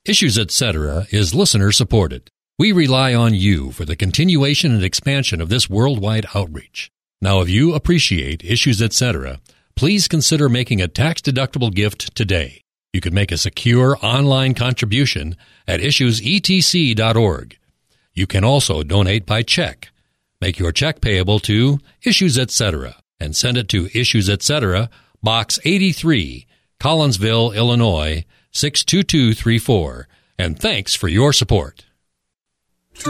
Issues Etc. is listener supported. We rely on you for the continuation and expansion of this worldwide outreach. Now, if you appreciate Issues Etc., please consider making a tax-deductible gift today. You can make a secure online contribution at issuesetc.org. You can also donate by check. Make your check payable to Issues Etc. and send it to Issues Etc., Box 83, Collinsville, Illinois, 62234. And thanks for your support. To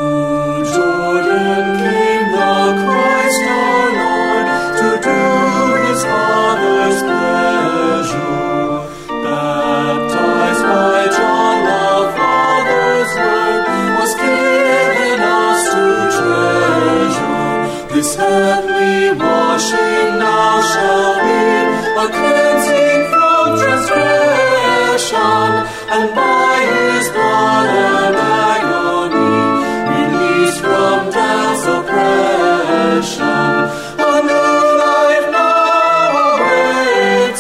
Jordan came the Christ our Lord, to do his Father's pleasure. Baptized by John, the Father's word was given us to treasure. This heavenly washing now shall be a cleansing from transgression, and by his blood and agony released from death's oppression, a new life now awaits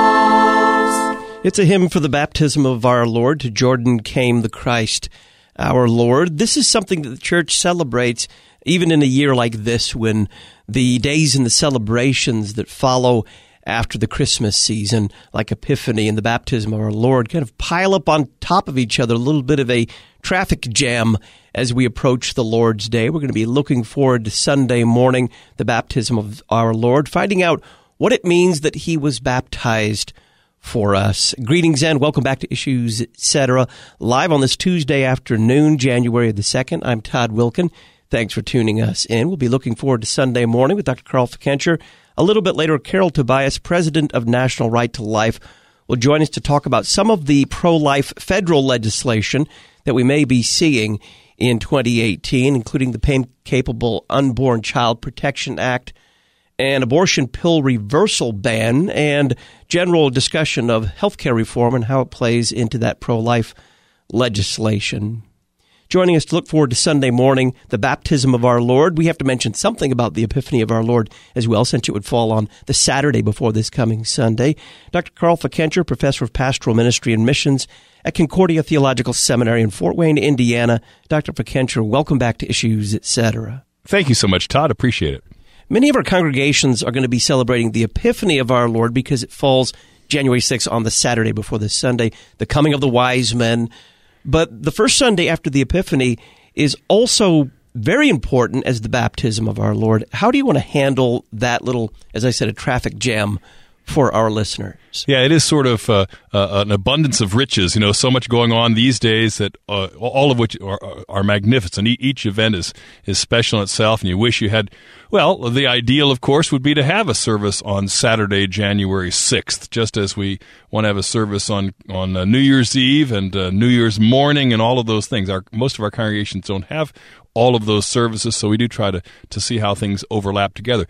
us. It's a hymn for the baptism of our Lord. To Jordan came the Christ our Lord. This is something that the church celebrates even in a year like this, when the days and the celebrations that follow after the Christmas season, like Epiphany and the baptism of our Lord, kind of pile up on top of each other, a little bit of a traffic jam as we approach the Lord's Day. We're going to be looking forward to Sunday morning, the baptism of our Lord, finding out what it means that he was baptized for us. Greetings and welcome back to Issues Etc. live on this Tuesday afternoon, January the 2nd. I'm Todd Wilkin. Thanks for tuning us in. We'll be looking forward to Sunday morning with Dr. Carl Fikencher. A little bit later, Carol Tobias, president of National Right to Life, will join us to talk about some of the pro-life federal legislation that we may be seeing in 2018, including the Pain-Capable Unborn Child Protection Act, an abortion pill reversal ban, and general discussion of healthcare reform and how it plays into that pro-life legislation. Joining us to look forward to Sunday morning, the baptism of our Lord. We have to mention something about the Epiphany of our Lord as well, since it would fall on the Saturday before this coming Sunday. Dr. Carl Fikencher, professor of pastoral ministry and missions at Concordia Theological Seminary in Fort Wayne, Indiana. Dr. Fikencher, welcome back to Issues Etc. Thank you so much, Todd. Appreciate it. Many of our congregations are going to be celebrating the Epiphany of our Lord because it falls January 6th on the Saturday before this Sunday, the coming of the wise men. But the first Sunday after the Epiphany is also very important as the baptism of our Lord. How do you want to handle that little, as I said, a traffic jam for our listeners? Yeah, it is sort of an abundance of riches, so much going on these days that all of which are magnificent. Each event is special in itself, and you wish you had, well, the ideal, of course, would be to have a service on Saturday, January 6th, just as we want to have a service on New Year's Eve and New Year's morning and all of those things. Most of our congregations don't have all of those services, so we do try to see how things overlap together.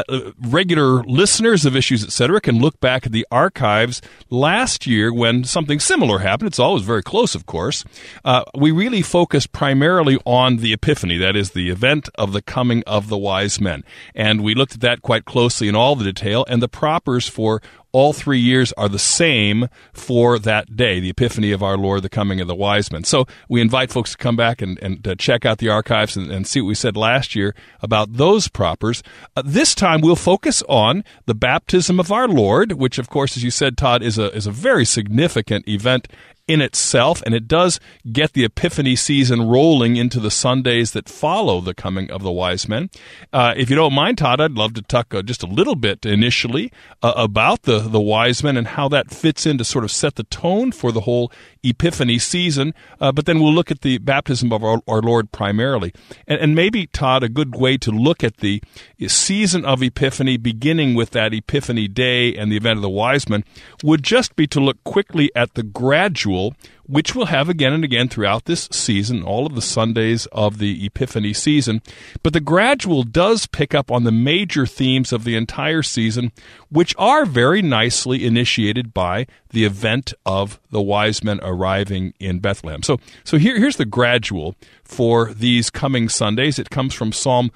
Regular listeners of Issues Etc. can look back at the archives last year when something similar happened. It's always very close, of course. We really focused primarily on the Epiphany, that is, the event of the coming of the wise men. And we looked at that quite closely in all the detail, and the propers for all 3 years are the same for that day, the Epiphany of our Lord, the coming of the wise men. So we invite folks to come back and check out the archives and see what we said last year about those propers. This time we'll focus on the baptism of our Lord, which, of course, as you said, Todd, is a very significant event in itself, and it does get the Epiphany season rolling into the Sundays that follow the coming of the wise men. If you don't mind, Todd, I'd love to talk just a little bit initially about the wise men and how that fits in to sort of set the tone for the whole Epiphany season, but then we'll look at the baptism of our Lord primarily. And maybe, Todd, a good way to look at the season of Epiphany, beginning with that Epiphany day and the event of the wise men, would just be to look quickly at the gradual, which we'll have again and again throughout this season, all of the Sundays of the Epiphany season. But the gradual does pick up on the major themes of the entire season, which are very nicely initiated by the event of the wise men arriving in Bethlehem. So here's the gradual for these coming Sundays. It comes from Psalm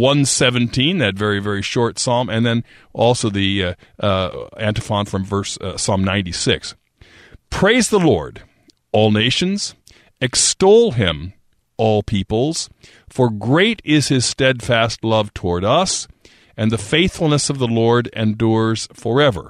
117, that very, very short psalm, and then also the antiphon from Psalm 96. Praise the Lord, all nations. Extol him, all peoples. For great is his steadfast love toward us, and the faithfulness of the Lord endures forever.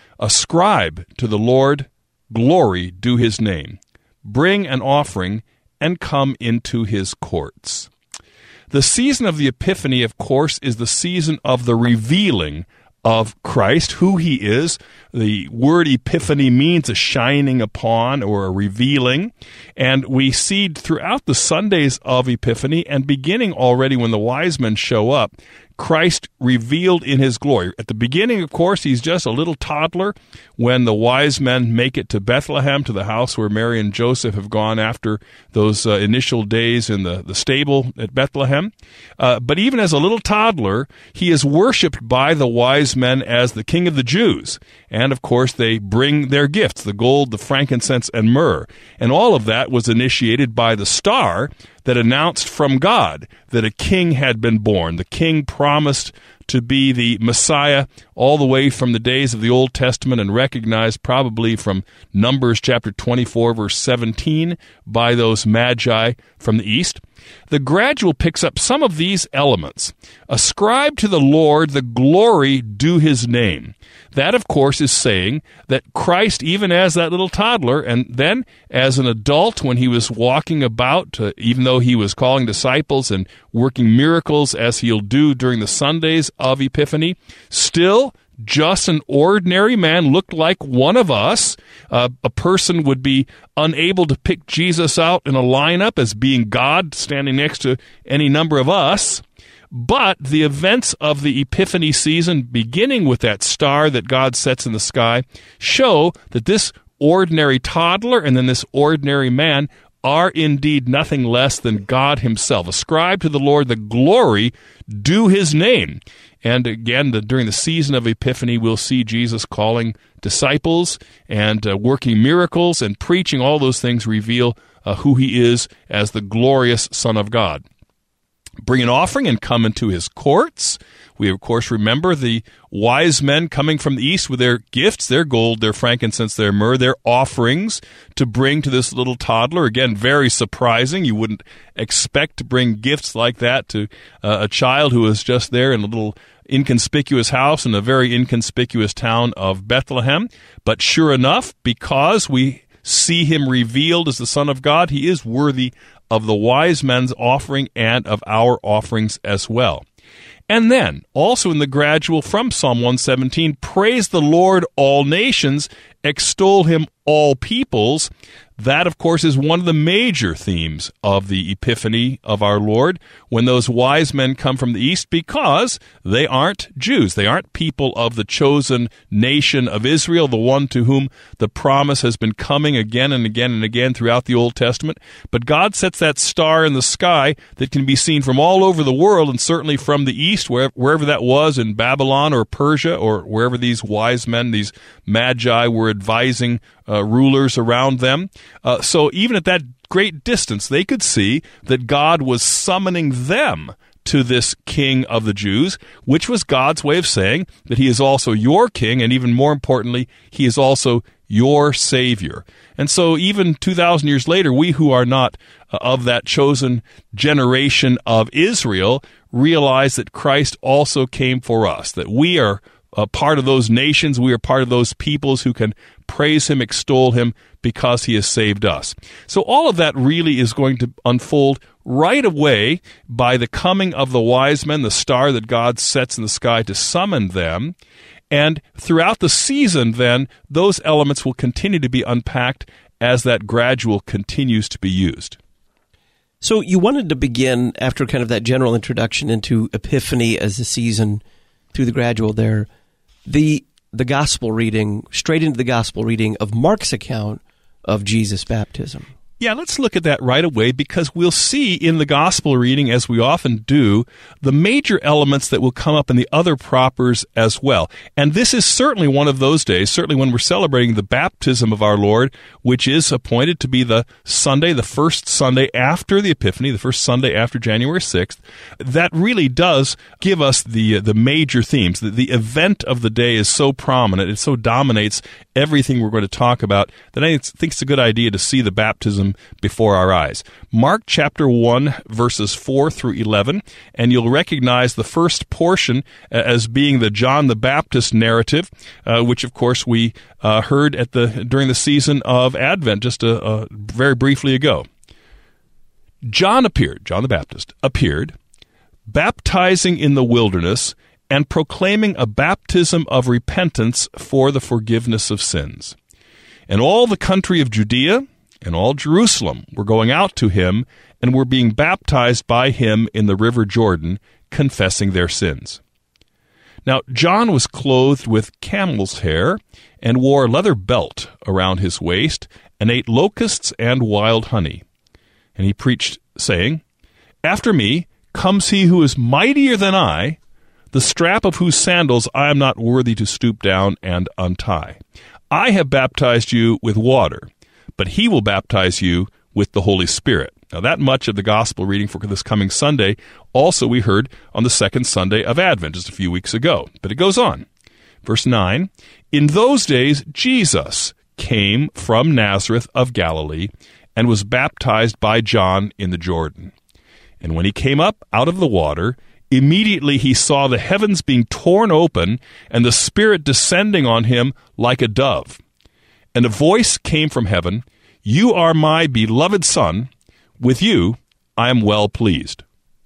Ascribe to the Lord glory due his name. Bring an offering and come into his courts. The season of the Epiphany, of course, is the season of the revealing of Christ, who he is. The word epiphany means a shining upon or a revealing. And we see throughout the Sundays of Epiphany, and beginning already when the wise men show up, Christ revealed in his glory. At the beginning, of course, he's just a little toddler when the wise men make it to Bethlehem, to the house where Mary and Joseph have gone after those initial days in the stable at Bethlehem. But even as a little toddler, he is worshipped by the wise men as the King of the Jews. And, of course, they bring their gifts, the gold, the frankincense, and myrrh. And all of that was initiated by the star that announced from God that a king had been born. The king promised to be the Messiah all the way from the days of the Old Testament and recognized probably from Numbers chapter 24, verse 17 by those magi from the east. The gradual picks up some of these elements. Ascribe to the Lord the glory due his name. That, of course, is saying that Christ, even as that little toddler, and then as an adult when he was walking about, even though he was calling disciples and working miracles as he'll do during the Sundays of Epiphany, still just an ordinary man, looked like one of us. A person would be unable to pick Jesus out in a lineup as being God standing next to any number of us. But the events of the Epiphany season, beginning with that star that God sets in the sky, show that this ordinary toddler and then this ordinary man are indeed nothing less than God himself. Ascribe to the Lord the glory due his name. And again, during the season of Epiphany, we'll see Jesus calling disciples and working miracles and preaching. All those things reveal who he is as the glorious Son of God. Bring an offering and come into his courts. We, of course, remember the wise men coming from the east with their gifts, their gold, their frankincense, their myrrh, their offerings to bring to this little toddler. Again, very surprising. You wouldn't expect to bring gifts like that to a child who is just there in a little inconspicuous house in a very inconspicuous town of Bethlehem. But sure enough, because we see him revealed as the Son of God, he is worthy of the wise men's offering and of our offerings as well. And then, also in the gradual from Psalm 117, praise the Lord, all nations, extol him, all peoples. That, of course, is one of the major themes of the Epiphany of our Lord when those wise men come from the east, because they aren't Jews. They aren't people of the chosen nation of Israel, the one to whom the promise has been coming again and again and again throughout the Old Testament. But God sets that star in the sky that can be seen from all over the world, and certainly from the east, wherever that was, in Babylon or Persia or wherever these wise men, these magi, were advising rulers around them. So even at that great distance, they could see that God was summoning them to this King of the Jews, which was God's way of saying that he is also your king, and even more importantly, he is also your Savior. And so even 2,000 years later, we who are not of that chosen generation of Israel realize that Christ also came for us, that we are part of those nations, we are part of those peoples who can praise him, extol him, because he has saved us. So all of that really is going to unfold right away by the coming of the wise men, the star that God sets in the sky to summon them. And throughout the season, then, those elements will continue to be unpacked as that gradual continues to be used. So you wanted to begin, after kind of that general introduction into Epiphany as the season through the gradual there, the gospel reading, straight into the gospel reading of Mark's account of Jesus' baptism. Yeah, let's look at that right away, because we'll see in the gospel reading, as we often do, the major elements that will come up in the other propers as well. And this is certainly one of those days, certainly when we're celebrating the baptism of our Lord, which is appointed to be the Sunday, the first Sunday after the Epiphany, the first Sunday after January 6th. That really does give us the major themes. The event of the day is so prominent, it so dominates everything we're going to talk about, that I think it's a good idea to see the baptism before our eyes. Mark chapter 1, verses 4 through 11, and you'll recognize the first portion as being the John the Baptist narrative, which of course we heard during the season of Advent just very briefly ago. John the Baptist appeared, baptizing in the wilderness and proclaiming a baptism of repentance for the forgiveness of sins. And all the country of Judea and all Jerusalem were going out to him and were being baptized by him in the river Jordan, confessing their sins. Now, John was clothed with camel's hair and wore a leather belt around his waist and ate locusts and wild honey. And he preached, saying, "After me comes he who is mightier than I, the strap of whose sandals I am not worthy to stoop down and untie. I have baptized you with water, but he will baptize you with the Holy Spirit." Now, that much of the gospel reading for this coming Sunday also we heard on the second Sunday of Advent just a few weeks ago. But it goes on. Verse 9, "In those days Jesus came from Nazareth of Galilee and was baptized by John in the Jordan. And when he came up out of the water, immediately he saw the heavens being torn open and the Spirit descending on him like a dove. And a voice came from heaven, 'You are my beloved Son. With you I am well pleased.'"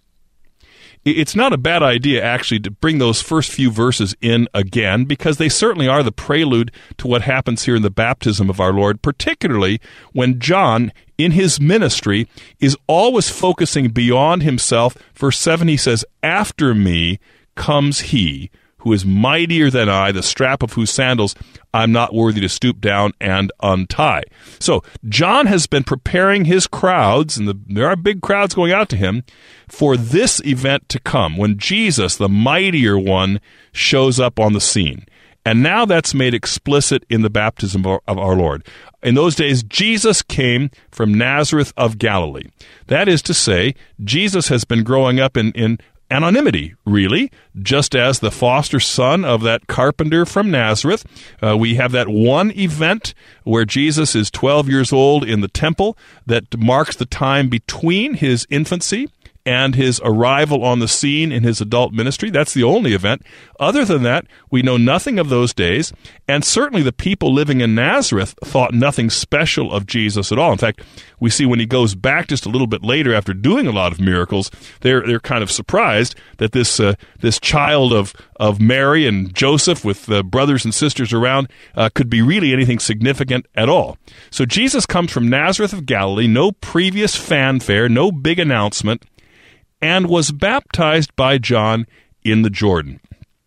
It's not a bad idea, actually, to bring those first few verses in again, because they certainly are the prelude to what happens here in the baptism of our Lord, particularly when John, in his ministry, is always focusing beyond himself. Verse 7, he says, "After me comes he who is mightier than I, the strap of whose sandals I'm not worthy to stoop down and untie." So John has been preparing his crowds, and there are big crowds going out to him, for this event to come, when Jesus, the mightier one, shows up on the scene. And now that's made explicit in the baptism of our Lord. In those days, Jesus came from Nazareth of Galilee. That is to say, Jesus has been growing up in anonymity, really, just as the foster son of that carpenter from Nazareth. We have that one event where Jesus is 12 years old in the temple that marks the time between his infancy and his arrival on the scene in his adult ministry. That's the only event. Other than that, we know nothing of those days, and certainly the people living in Nazareth thought nothing special of Jesus at all. In fact, we see when he goes back just a little bit later after doing a lot of miracles, they're kind of surprised that this child of Mary and Joseph with brothers and sisters around could be really anything significant at all. So Jesus comes from Nazareth of Galilee, no previous fanfare, no big announcement, and was baptized by John in the Jordan.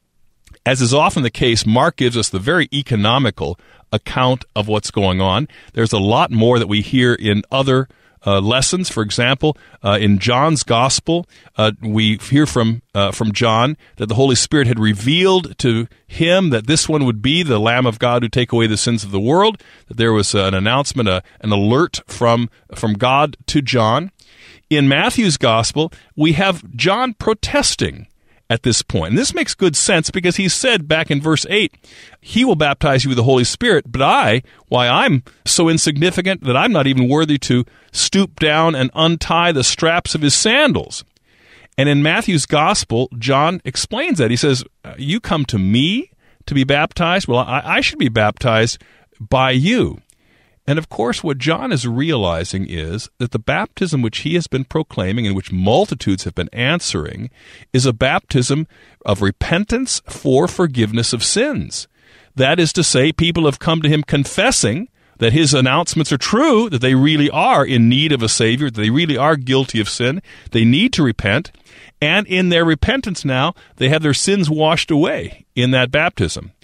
As is often the case, Mark gives us the very economical account of what's going on. There's a lot more that we hear in other lessons. For example, in John's Gospel, we hear from John that the Holy Spirit had revealed to him that this one would be the Lamb of God who take away the sins of the world, that there was an announcement, an alert from God to John. In Matthew's Gospel, we have John protesting at this point. And this makes good sense because he said back in verse 8, "He will baptize you with the Holy Spirit, but I'm so insignificant that I'm not even worthy to stoop down and untie the straps of his sandals." And in Matthew's Gospel, John explains that. He says, "You come to me to be baptized? Well, I should be baptized by you." And of course, what John is realizing is that the baptism which he has been proclaiming and which multitudes have been answering is a baptism of repentance for forgiveness of sins. That is to say, people have come to him confessing that his announcements are true, that they really are in need of a Savior, that they really are guilty of sin, they need to repent, and in their repentance now, they have their sins washed away in that baptism.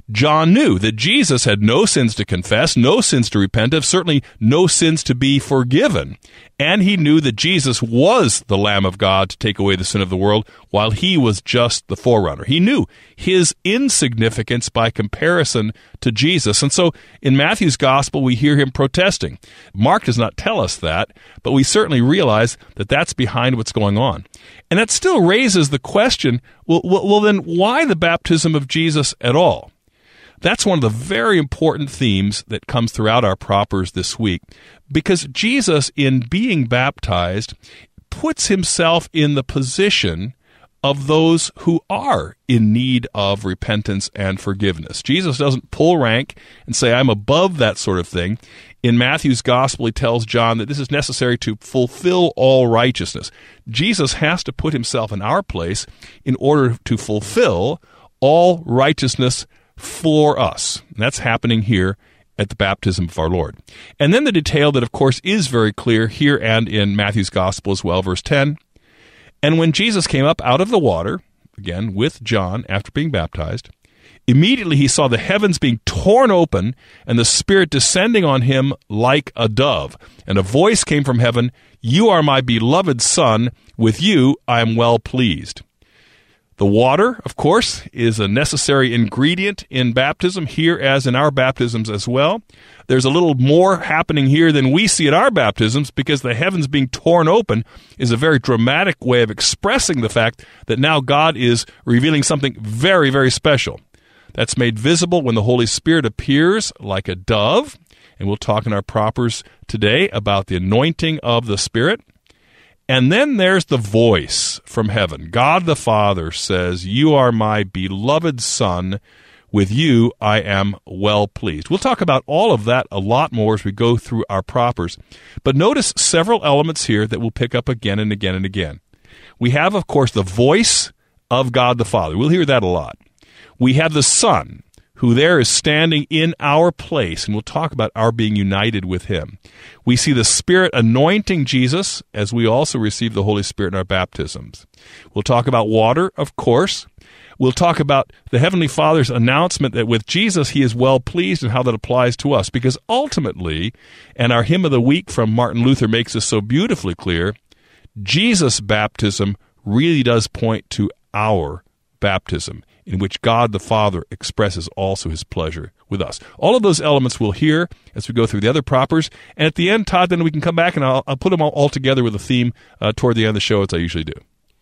John knew that Jesus had no sins to confess, no sins to repent of, certainly no sins to be forgiven. And he knew that Jesus was the Lamb of God to take away the sin of the world, while he was just the forerunner. He knew his insignificance by comparison to Jesus. And so in Matthew's gospel, we hear him protesting. Mark does not tell us that, but we certainly realize that that's behind what's going on. And that still raises the question, well, then why the baptism of Jesus at all? That's one of the very important themes that comes throughout our propers this week, because Jesus, in being baptized, puts himself in the position of those who are in need of repentance and forgiveness. Jesus doesn't pull rank and say, I'm above that sort of thing. In Matthew's gospel, he tells John that this is necessary to fulfill all righteousness. Jesus has to put himself in our place in order to fulfill all righteousness for us. And that's happening here at the baptism of our Lord. And then the detail that, of course, is very clear here and in Matthew's gospel as well, verse 10. And when Jesus came up out of the water, again with John after being baptized, immediately he saw the heavens being torn open and the Spirit descending on him like a dove. And a voice came from heaven, "You are my beloved Son, with you I am well pleased." The water, of course, is a necessary ingredient in baptism, here as in our baptisms as well. There's a little more happening here than we see at our baptisms, because the heavens being torn open is a very dramatic way of expressing the fact that now God is revealing something very, very special. That's made visible when the Holy Spirit appears like a dove, and we'll talk in our propers today about the anointing of the Spirit. And then there's the voice from heaven. God the Father says, "You are my beloved Son. With you I am well pleased." We'll talk about all of that a lot more as we go through our propers. But notice several elements here that we'll pick up again and again and again. We have, of course, the voice of God the Father. We'll hear that a lot. We have the Son, who there is standing in our place, and we'll talk about our being united with him. We see the Spirit anointing Jesus as we also receive the Holy Spirit in our baptisms. We'll talk about water, of course. We'll talk about the Heavenly Father's announcement that with Jesus he is well pleased and how that applies to us, because ultimately, and our hymn of the week from Martin Luther makes this so beautifully clear, Jesus' baptism really does point to our baptism, in which God the Father expresses also his pleasure with us. All of those elements we'll hear as we go through the other propers. And at the end, Todd, then we can come back and I'll put them all together with a theme toward the end of the show, as I usually do.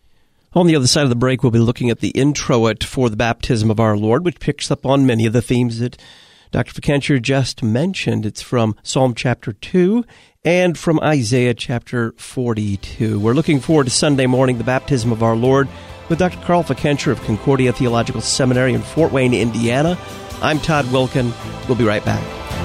On the other side of the break, we'll be looking at the introit for the baptism of our Lord, which picks up on many of the themes that Dr. Fikentscher just mentioned. It's from Psalm chapter 2 and from Isaiah chapter 42. We're looking forward to Sunday morning, the baptism of our Lord, with Dr. Carl Fikentscher of Concordia Theological Seminary in Fort Wayne, Indiana. I'm Todd Wilken. We'll be right back.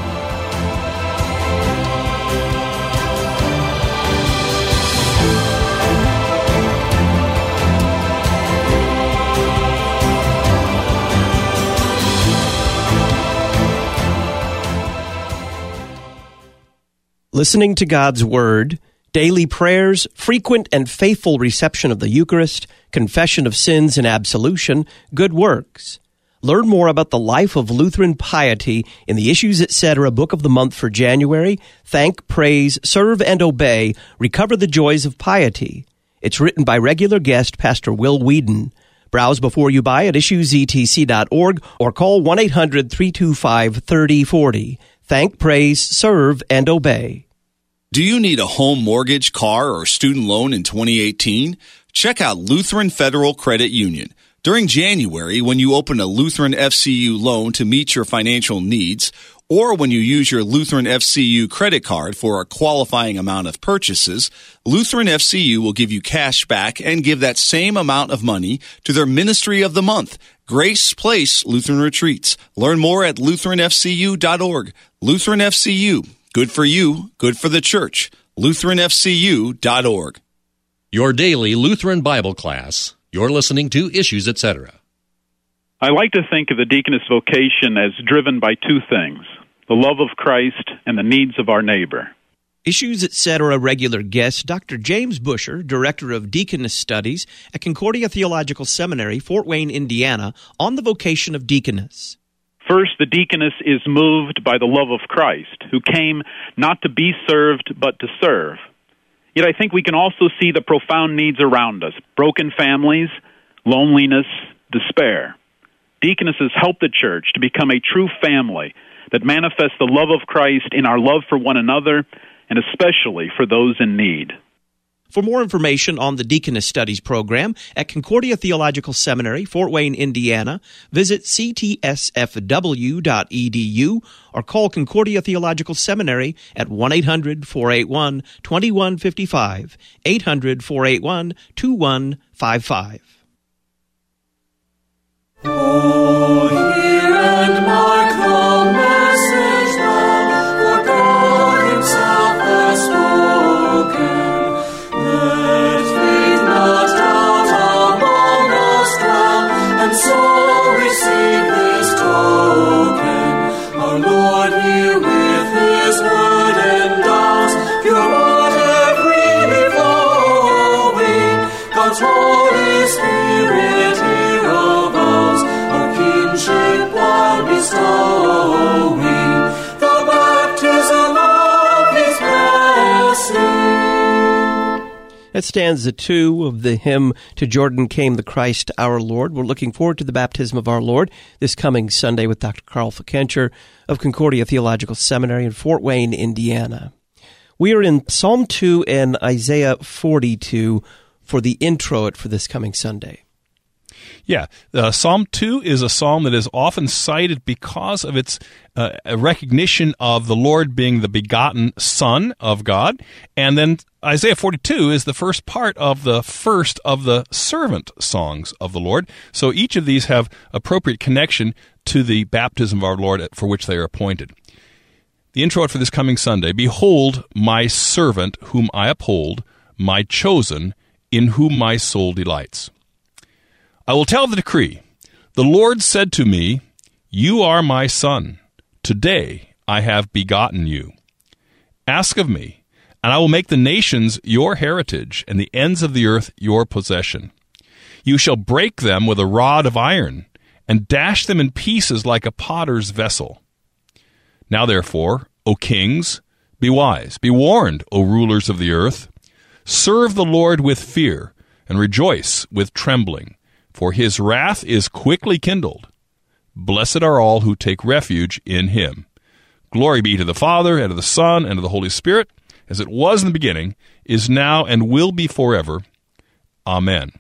Listening to God's Word, daily prayers, frequent and faithful reception of the Eucharist, confession of sins and absolution, good works. Learn more about the life of Lutheran piety in the Issues Etc. Book of the Month for January. Thank, praise, serve, and obey. Recover the joys of piety. It's written by regular guest Pastor Will Whedon. Browse before you buy at issuesetc.org or call 1-800-325-3040. Thank, praise, serve, and obey. Do you need a home mortgage, car, or student loan in 2018? Check out Lutheran Federal Credit Union. During January, when you open a Lutheran FCU loan to meet your financial needs, or when you use your Lutheran FCU credit card for a qualifying amount of purchases, Lutheran FCU will give you cash back and give that same amount of money to their Ministry of the Month, Grace Place Lutheran Retreats. Learn more at LutheranFCU.org. Lutheran FCU. Good for you, good for the church. LutheranFCU.org. Your daily Lutheran Bible class. You're listening to Issues Etc. I like to think of the deaconess vocation as driven by two things: the love of Christ and the needs of our neighbor. Issues Etc. regular guest Dr. James Busher, Director of Deaconess Studies at Concordia Theological Seminary, Fort Wayne, Indiana, on the vocation of deaconess. First, the deaconess is moved by the love of Christ, who came not to be served, but to serve. Yet I think we can also see the profound needs around us: broken families, loneliness, despair. Deaconesses help the church to become a true family that manifests the love of Christ in our love for one another, and especially for those in need. For more information on the Deaconess Studies program at Concordia Theological Seminary, Fort Wayne, Indiana, visit ctsfw.edu or call Concordia Theological Seminary at 1-800-481-2155, 800-481-2155. Oh, hear and mark the message now, for God Himself has spoken. Let faith not doubt among us dwell, and so receive this token. Our Lord here with His word endows, pure water freely flowing, God's Holy Spirit here avows, our kinship while bestowing the baptism of His blessing. That stanza 2 of the hymn "To Jordan Came the Christ Our Lord." We're looking forward to the baptism of our Lord this coming Sunday with Dr. Carl Fikencher of Concordia Theological Seminary in Fort Wayne, Indiana. We are in Psalm 2 and Isaiah 42 for the introit for this coming Sunday. Yeah, Psalm 2 is a psalm that is often cited because of its recognition of the Lord being the begotten Son of God. And then Isaiah 42 is the first part of the servant songs of the Lord. So each of these have appropriate connection to the baptism of our Lord for which they are appointed. The introit for this coming Sunday: "Behold, my servant whom I uphold, my chosen, in whom my soul delights. I will tell the decree. The Lord said to me, You are my son. Today I have begotten you. Ask of me, and I will make the nations your heritage, and the ends of the earth your possession. You shall break them with a rod of iron, and dash them in pieces like a potter's vessel. Now therefore, O kings, be wise, be warned, O rulers of the earth. Serve the Lord with fear, and rejoice with trembling. For His wrath is quickly kindled. Blessed are all who take refuge in Him. Glory be to the Father, and to the Son, and to the Holy Spirit, as it was in the beginning, is now, and will be forever. Amen."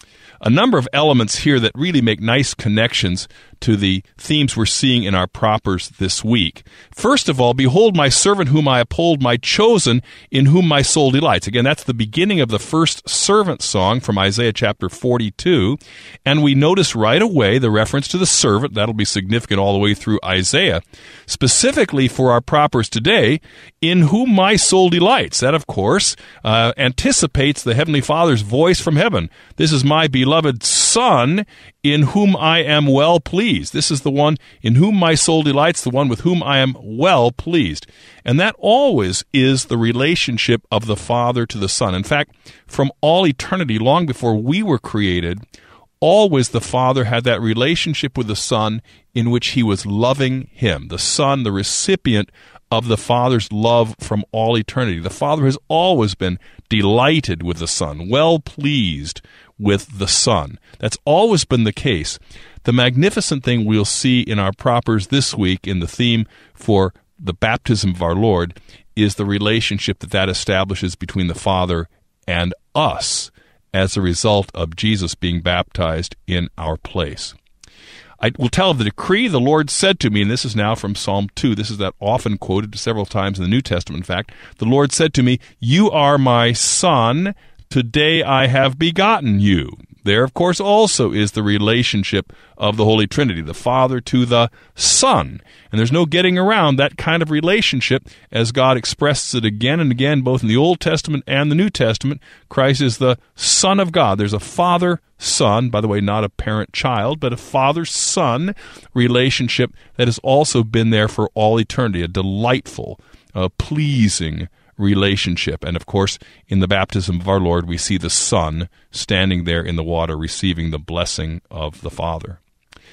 A number of elements here that really make nice connections to the themes we're seeing in our propers this week. First of all, "Behold my servant whom I uphold, my chosen, in whom my soul delights." Again, that's the beginning of the first servant song from Isaiah chapter 42. And we notice right away the reference to the servant. That'll be significant all the way through Isaiah. Specifically for our propers today, "in whom my soul delights." That, of course, anticipates the Heavenly Father's voice from heaven. "This is my beloved Son, in whom I am well pleased." This is the one in whom my soul delights, the one with whom I am well pleased. And that always is the relationship of the Father to the Son. In fact, from all eternity, long before we were created, always the Father had that relationship with the Son in which He was loving Him. The Son, the recipient of the Father's love from all eternity. The Father has always been delighted with the Son, well pleased with the Son. That's always been the case. The magnificent thing we'll see in our propers this week in the theme for the baptism of our Lord is the relationship that establishes between the Father and us as a result of Jesus being baptized in our place. "I will tell of the decree. The Lord said to me," and this is now from Psalm 2. This is that often quoted several times in the New Testament, in fact. "The Lord said to me, You are my son. Today I have begotten you." There, of course, also is the relationship of the Holy Trinity, the Father to the Son. And there's no getting around that kind of relationship as God expresses it again and again, both in the Old Testament and the New Testament. Christ is the Son of God. There's a father-son, by the way, not a parent-child, but a father-son relationship that has also been there for all eternity, a delightful, pleasing relationship. And of course, in the baptism of our Lord, we see the Son standing there in the water receiving the blessing of the Father.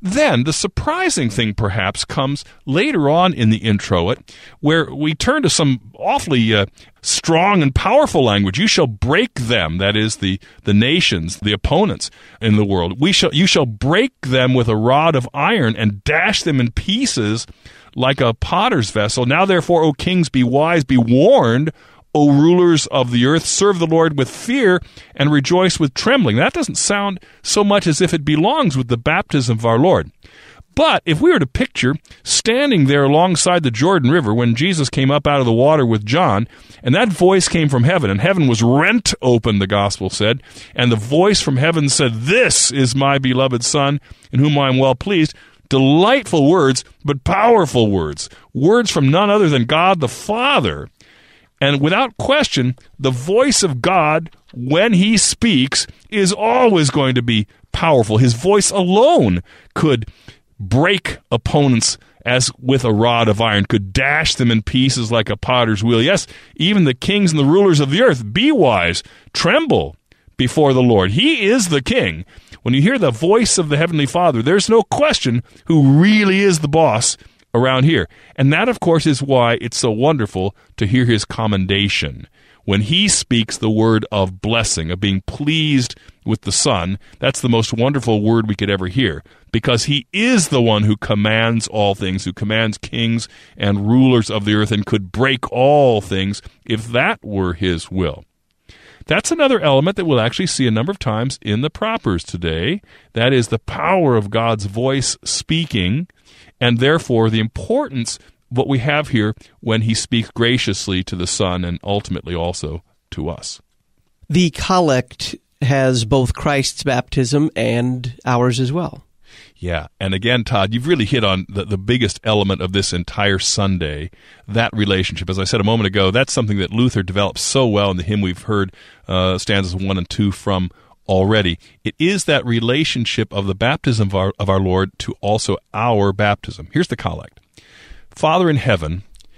Then the surprising thing perhaps comes later on in the introit, where we turn to some awfully strong and powerful language. You shall break them, that is the nations, the opponents in the world. You shall break them with a rod of iron and dash them in pieces like a potter's vessel. Now therefore, O kings, be wise, be warned, O rulers of the earth, serve the Lord with fear and rejoice with trembling. That doesn't sound so much as if it belongs with the baptism of our Lord. But if we were to picture standing there alongside the Jordan River when Jesus came up out of the water with John, and that voice came from heaven, and heaven was rent open, the gospel said, and the voice from heaven said, "This is my beloved Son, in whom I am well pleased." Delightful words, but powerful words. Words from none other than God the Father. And without question, the voice of God, when he speaks, is always going to be powerful. His voice alone could break opponents as with a rod of iron, could dash them in pieces like a potter's wheel. Yes, even the kings and the rulers of the earth, be wise, tremble before the Lord. He is the king. When you hear the voice of the Heavenly Father, there's no question who really is the boss around here. And that, of course, is why it's so wonderful to hear his commendation. When he speaks the word of blessing, of being pleased with the Son, that's the most wonderful word we could ever hear, because he is the one who commands all things, who commands kings and rulers of the earth, and could break all things if that were his will. That's another element that we'll actually see a number of times in the propers today. That is the power of God's voice speaking, and therefore the importance of what we have here when he speaks graciously to the Son and ultimately also to us. The collect has both Christ's baptism and ours as well. Yeah, and again, Todd, you've really hit on the biggest element of this entire Sunday, that relationship. As I said a moment ago, that's something that Luther developed so well in the hymn we've heard stanzas 1 and 2 from already. It is that relationship of the baptism of our Lord to also our baptism. Here's the collect. Father in heaven,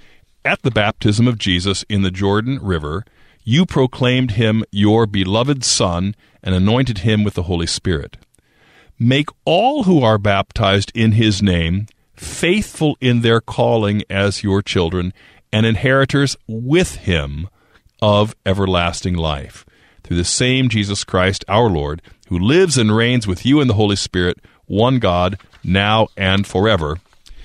at the baptism of Jesus in the Jordan River, you proclaimed him your beloved Son and anointed him with the Holy Spirit. Make all who are baptized in his name faithful in their calling as your children and inheritors with him of everlasting life. Through the same Jesus Christ our Lord, who lives and reigns with you in the Holy Spirit, one God, now and forever.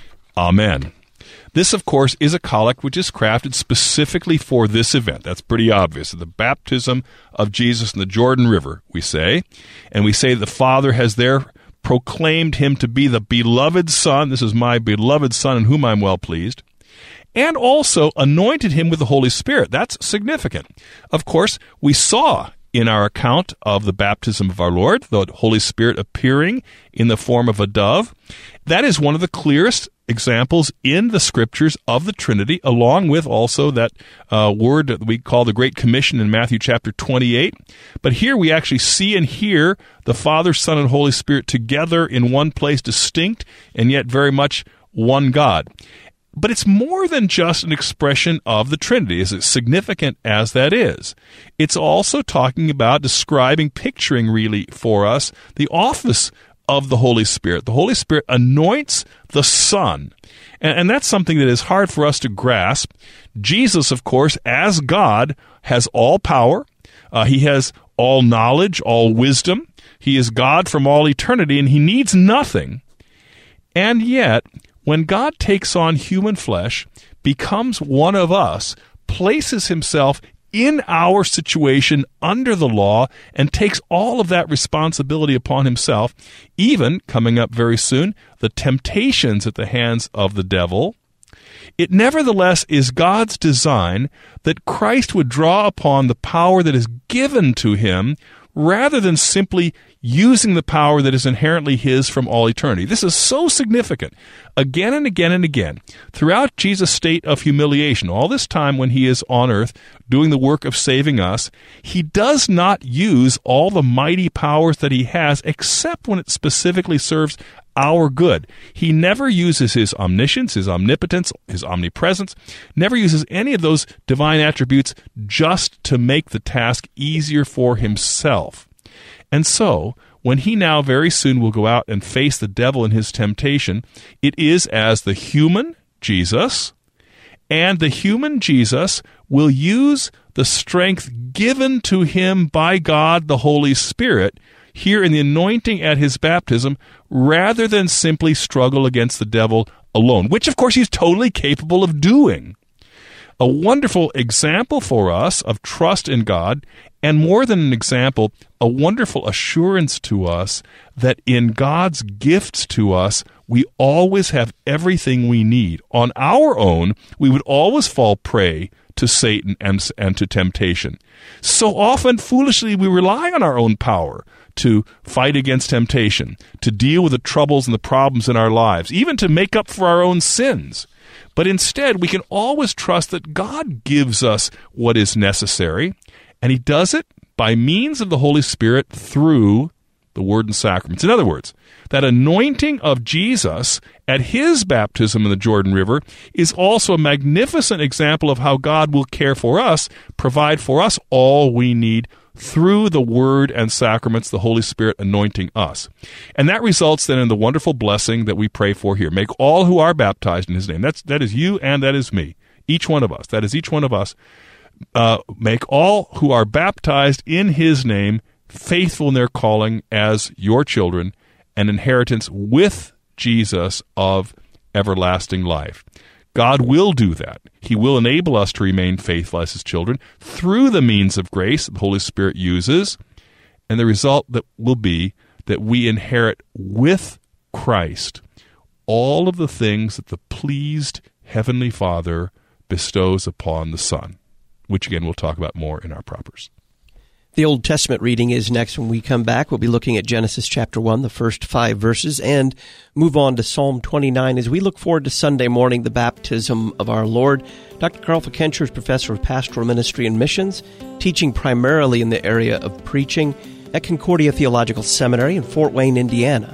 Amen. This, of course, is a collect which is crafted specifically for this event. That's pretty obvious. The baptism of Jesus in the Jordan River, we say. And we say the Father has there proclaimed him to be the beloved Son. This is my beloved Son in whom I am well pleased. And also anointed him with the Holy Spirit. That's significant. Of course, we saw in our account of the baptism of our Lord, the Holy Spirit appearing in the form of a dove. That is one of the clearest examples in the Scriptures of the Trinity, along with also that word that we call the Great Commission in Matthew chapter 28. But here we actually see and hear the Father, Son, and Holy Spirit together in one place, distinct and yet very much one God. But it's more than just an expression of the Trinity, as significant as that is. It's also talking about describing, picturing really for us, the office of the Holy Spirit. The Holy Spirit anoints the Son. And that's something that is hard for us to grasp. Jesus, of course, as God, has all power. He has all knowledge, all wisdom. He is God from all eternity, and he needs nothing. And yet, when God takes on human flesh, becomes one of us, places himself in our situation under the law, and takes all of that responsibility upon himself, even, coming up very soon, the temptations at the hands of the devil, it nevertheless is God's design that Christ would draw upon the power that is given to him rather than simply using the power that is inherently his from all eternity. This is so significant. Again and again and again, throughout Jesus' state of humiliation, all this time when he is on earth doing the work of saving us, he does not use all the mighty powers that he has except when it specifically serves our good. He never uses his omniscience, his omnipotence, his omnipresence, never uses any of those divine attributes just to make the task easier for himself. And so, when he now very soon will go out and face the devil in his temptation, it is as the human Jesus, and the human Jesus will use the strength given to him by God the Holy Spirit here in the anointing at his baptism, rather than simply struggle against the devil alone, which of course he's totally capable of doing. A wonderful example for us of trust in God, and more than an example, a wonderful assurance to us that in God's gifts to us, we always have everything we need. On our own, we would always fall prey to Satan and to temptation. So often, foolishly, we rely on our own power to fight against temptation, to deal with the troubles and the problems in our lives, even to make up for our own sins. But instead, we can always trust that God gives us what is necessary, and he does it by means of the Holy Spirit through the Word and Sacraments. In other words, that anointing of Jesus at his baptism in the Jordan River is also a magnificent example of how God will care for us, provide for us all we need through the Word and Sacraments, the Holy Spirit anointing us. And that results then in the wonderful blessing that we pray for here. Make all who are baptized in his name. That is you and that is me. Each one of us. That is each one of us. Make all who are baptized in his name faithful in their calling as your children, an inheritance with Jesus of everlasting life. God will do that. He will enable us to remain faithful as his children through the means of grace the Holy Spirit uses, and the result that will be that we inherit with Christ all of the things that the pleased Heavenly Father bestows upon the Son, which again we'll talk about more in our propers. The Old Testament reading is next. When we come back, we'll be looking at Genesis chapter 1, the first 5 verses, and move on to Psalm 29 as we look forward to Sunday morning, the baptism of our Lord. Dr. Carl Fickenscher is professor of pastoral ministry and missions, teaching primarily in the area of preaching at Concordia Theological Seminary in Fort Wayne, Indiana.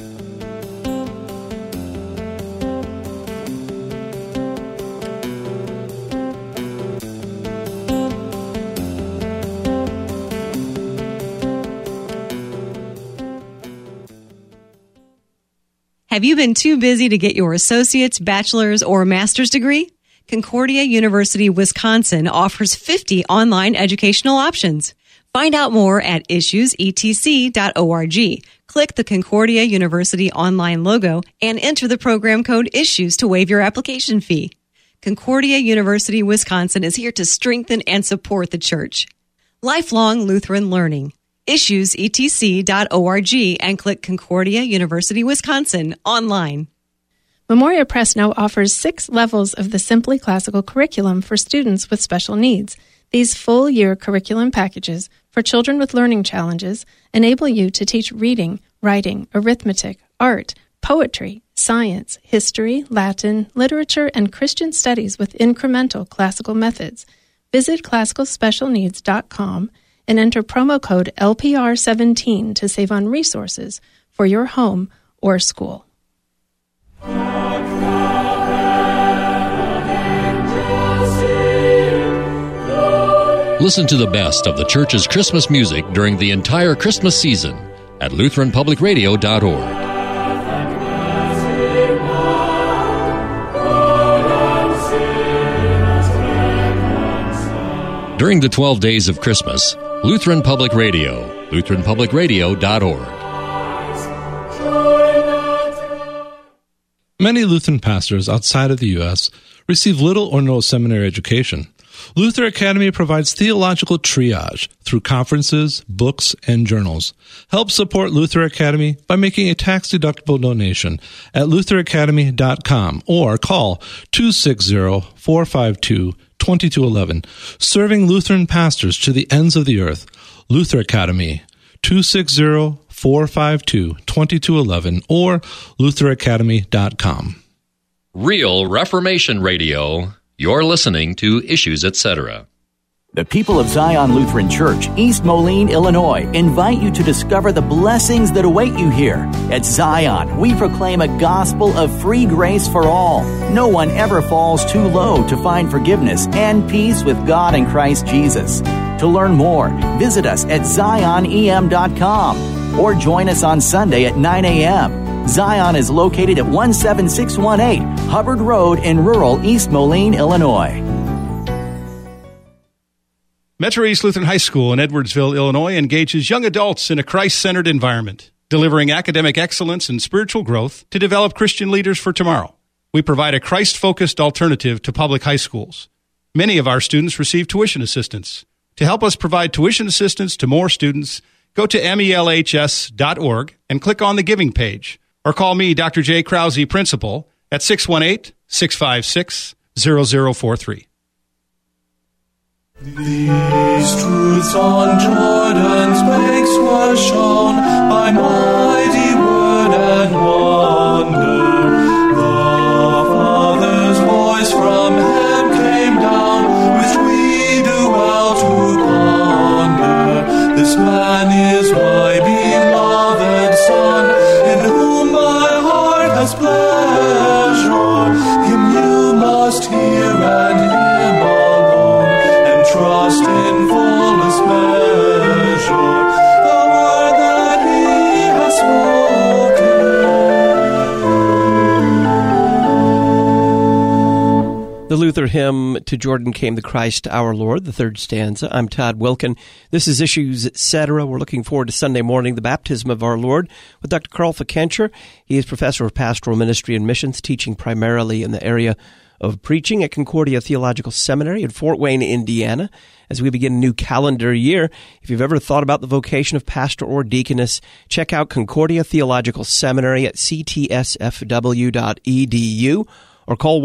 Have you been too busy to get your associate's, bachelor's, or master's degree? Concordia University, Wisconsin offers 50 online educational options. Find out more at issuesetc.org. Click the Concordia University online logo and enter the program code ISSUES to waive your application fee. Concordia University, Wisconsin is here to strengthen and support the church. Lifelong Lutheran learning. issuesetc.org and click Concordia University, Wisconsin online. Memoria Press now offers 6 levels of the Simply Classical curriculum for students with special needs. These full-year curriculum packages for children with learning challenges enable you to teach reading, writing, arithmetic, art, poetry, science, history, Latin, literature, and Christian studies with incremental classical methods. Visit classicalspecialneeds.com and enter promo code LPR17 to save on resources for your home or school. Listen to the best of the church's Christmas music during the entire Christmas season at LutheranPublicRadio.org. During the 12 days of Christmas, Lutheran Public Radio, LutheranPublicRadio.org. Many Lutheran pastors outside of the U.S. receive little or no seminary education. Luther Academy provides theological triage through conferences, books, and journals. Help support Luther Academy by making a tax-deductible donation at lutheracademy.com or call 260-452-2211. Serving Lutheran pastors to the ends of the earth. Luther Academy, 260-452-2211 or lutheracademy.com. Real Reformation Radio. You're listening to Issues, Etc. The people of Zion Lutheran Church, East Moline, Illinois, invite you to discover the blessings that await you here. At Zion, we proclaim a gospel of free grace for all. No one ever falls too low to find forgiveness and peace with God and Christ Jesus. To learn more, visit us at ZionEM.com. or join us on Sunday at 9 a.m. Zion is located at 17618 Hubbard Road in rural East Moline, Illinois. Metro East Lutheran High School in Edwardsville, Illinois engages young adults in a Christ-centered environment, delivering academic excellence and spiritual growth to develop Christian leaders for tomorrow. We provide a Christ-focused alternative to public high schools. Many of our students receive tuition assistance. To help us provide tuition assistance to more students, go to melhs.org and click on the Giving page, or call me, Dr. J. Krause, Principal, at 618-656-0043. These truths on Jordan's banks were shown by mighty word and wonder. The Father's voice from heaven came down, which we do well to ponder. This man is my beloved Son, in whom my heart has pleasure. Him you must hear and him alone, and trust in fullest measure the word that he has spoken. The Luther hymn, To Jordan Came the Christ Our Lord, the third stanza. I'm Todd Wilkin. This is Issues, Etc. We're looking forward to Sunday morning, the baptism of our Lord, with Dr. Carl Fikencher. He is professor of pastoral ministry and missions, teaching primarily in the area of preaching at Concordia Theological Seminary in Fort Wayne, Indiana. As we begin a new calendar year, if you've ever thought about the vocation of pastor or deaconess, check out Concordia Theological Seminary at ctsfw.edu or call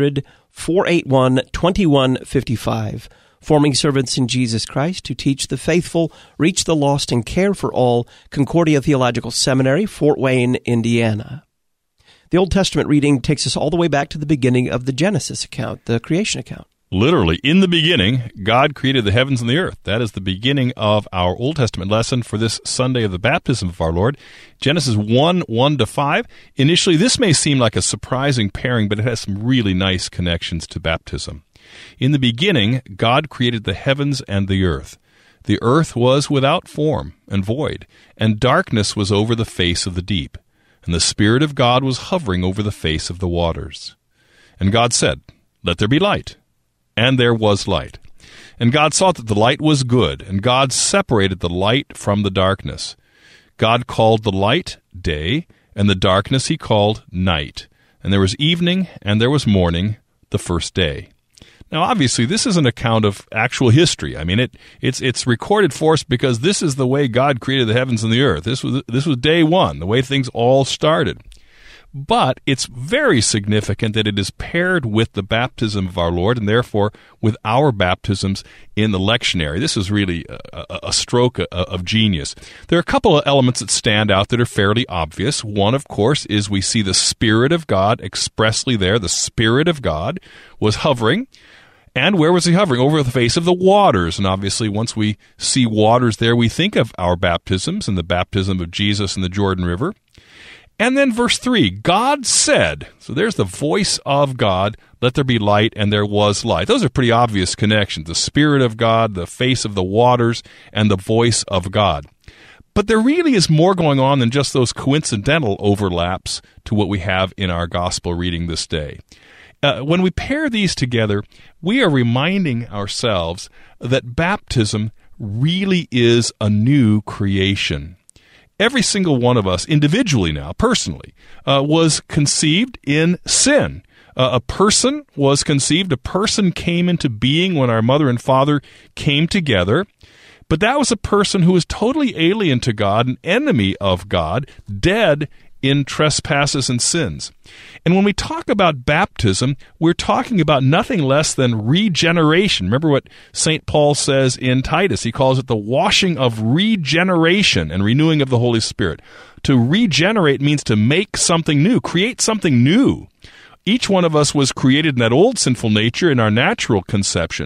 1-800-481-2155. Forming servants in Jesus Christ to teach the faithful, reach the lost, and care for all. Concordia Theological Seminary, Fort Wayne, Indiana. The Old Testament reading takes us all the way back to the beginning of the Genesis account, the creation account. Literally, in the beginning, God created the heavens and the earth. That is the beginning of our Old Testament lesson for this Sunday of the baptism of our Lord. Genesis 1:1-5. Initially, this may seem like a surprising pairing, but it has some really nice connections to baptism. In the beginning, God created the heavens and the earth. The earth was without form and void, and darkness was over the face of the deep. And the Spirit of God was hovering over the face of the waters. And God said, "Let there be light." And there was light. And God saw that the light was good, and God separated the light from the darkness. God called the light day, and the darkness he called night. And there was evening, and there was morning, the first day. Now, obviously, this is an account of actual history. I mean, it's recorded for us because this is the way God created the heavens and the earth. This was day one, the way things all started. But it's very significant that it is paired with the baptism of our Lord, and therefore with our baptisms in the lectionary. This is really a stroke of genius. There are a couple of elements that stand out that are fairly obvious. One, of course, is we see the Spirit of God expressly there. The Spirit of God was hovering. And where was he hovering? Over the face of the waters. And obviously, once we see waters there, we think of our baptisms and the baptism of Jesus in the Jordan River. And then verse 3, God said, so there's the voice of God, let there be light, and there was light. Those are pretty obvious connections, the Spirit of God, the face of the waters, and the voice of God. But there really is more going on than just those coincidental overlaps to what we have in our gospel reading this day. When we pair these together, we are reminding ourselves that baptism really is a new creation. Every single one of us, individually now, personally, was conceived in sin. A person was conceived, a person came into being when our mother and father came together, but that was a person who was totally alien to God, an enemy of God, dead in trespasses and sins. And when we talk about baptism, we're talking about nothing less than regeneration. Remember what St. Paul says in Titus. He calls it the washing of regeneration and renewing of the Holy Spirit. To regenerate means to make something new, create something new. Each one of us was created in that old sinful nature in our natural conception,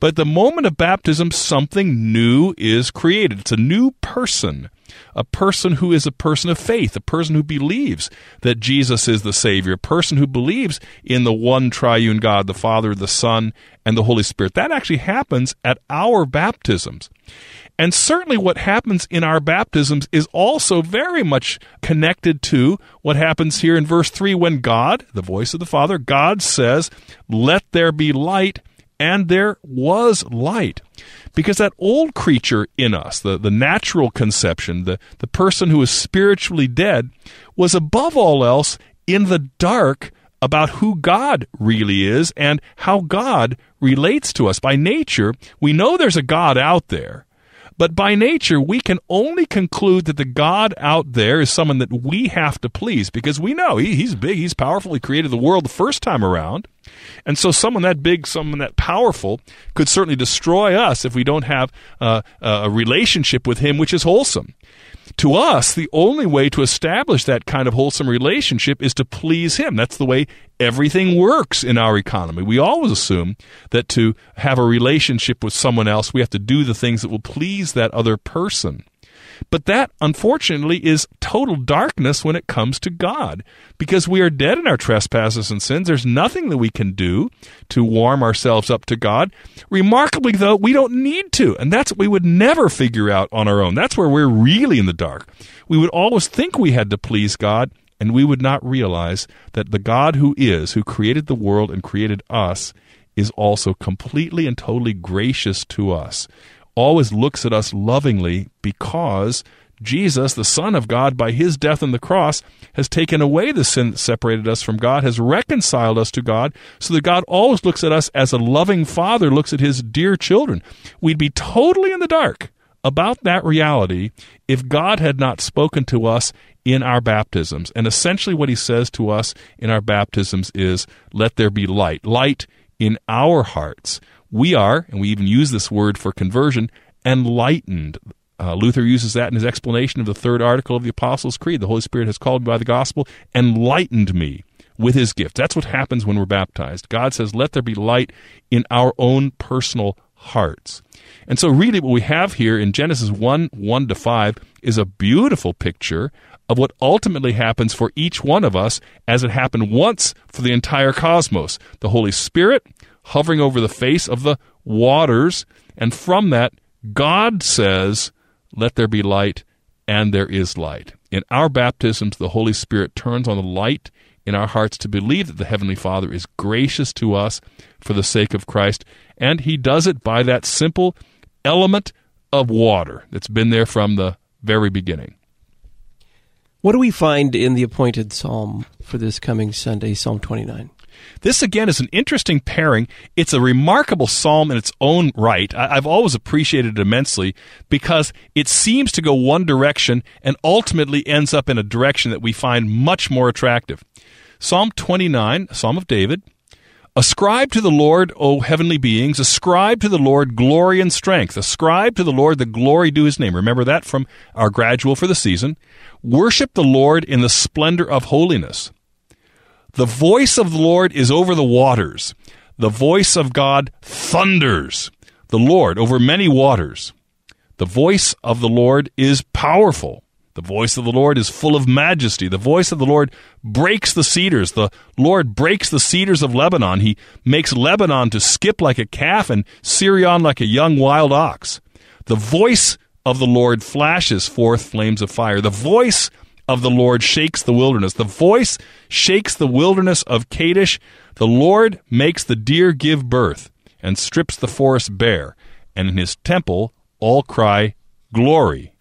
But at the moment of baptism, something new is created. It's a new person. A person who is a person of faith, a person who believes that Jesus is the Savior, a person who believes in the one triune God, the Father, the Son, and the Holy Spirit. That actually happens at our baptisms. And certainly what happens in our baptisms is also very much connected to what happens here in verse 3 when God, the voice of the Father, God says, "Let there be light," and there was light. Because that old creature in us, the natural conception, the person who is spiritually dead, was above all else in the dark about who God really is and how God relates to us. By nature, we know there's a God out there. But by nature, we can only conclude that the God out there is someone that we have to please, because we know he's big, he's powerful, he created the world the first time around. And so someone that big, someone that powerful could certainly destroy us if we don't have a relationship with him which is wholesome. To us, the only way to establish that kind of wholesome relationship is to please him. That's the way everything works in our economy. We always assume that to have a relationship with someone else, we have to do the things that will please that other person. But that, unfortunately, is total darkness when it comes to God. Because we are dead in our trespasses and sins, there's nothing that we can do to warm ourselves up to God. Remarkably, though, we don't need to. And that's what we would never figure out on our own. That's where we're really in the dark. We would always think we had to please God, and we would not realize that the God who created the world and created us, is also completely and totally gracious to us. Always looks at us lovingly because Jesus, the Son of God, by his death on the cross, has taken away the sin that separated us from God, has reconciled us to God, so that God always looks at us as a loving father looks at his dear children. We'd be totally in the dark about that reality if God had not spoken to us in our baptisms. And essentially what he says to us in our baptisms is, let there be light. Light in our hearts. We are, and we even use this word for conversion, enlightened. Luther uses that in his explanation of the third article of the Apostles' Creed. The Holy Spirit has called me by the gospel, enlightened me with his gift. That's what happens when we're baptized. God says, let there be light in our own personal hearts. And so really what we have here in Genesis 1:1-5 is a beautiful picture of what ultimately happens for each one of us as it happened once for the entire cosmos. The Holy Spirit hovering over the face of the waters, and from that, God says, let there be light, and there is light. In our baptisms, the Holy Spirit turns on the light in our hearts to believe that the Heavenly Father is gracious to us for the sake of Christ, and he does it by that simple element of water that's been there from the very beginning. What do we find in the appointed psalm for this coming Sunday, Psalm 29? This, again, is an interesting pairing. It's a remarkable psalm in its own right. I've always appreciated it immensely because it seems to go one direction and ultimately ends up in a direction that we find much more attractive. Psalm 29, a psalm of David. Ascribe to the Lord, O heavenly beings. Ascribe to the Lord glory and strength. Ascribe to the Lord the glory due his name. Remember that from our gradual for the season. Worship the Lord in the splendor of holiness. The voice of the Lord is over the waters. The voice of God thunders. The Lord over many waters. The voice of the Lord is powerful. The voice of the Lord is full of majesty. The voice of the Lord breaks the cedars. The Lord breaks the cedars of Lebanon. He makes Lebanon to skip like a calf and Sirion like a young wild ox. The voice of the Lord flashes forth flames of fire. The voice of the Lord shakes the wilderness. The voice shakes the wilderness of Kadesh. The Lord makes the deer give birth and strips the forest bare. And in his temple all cry, glory.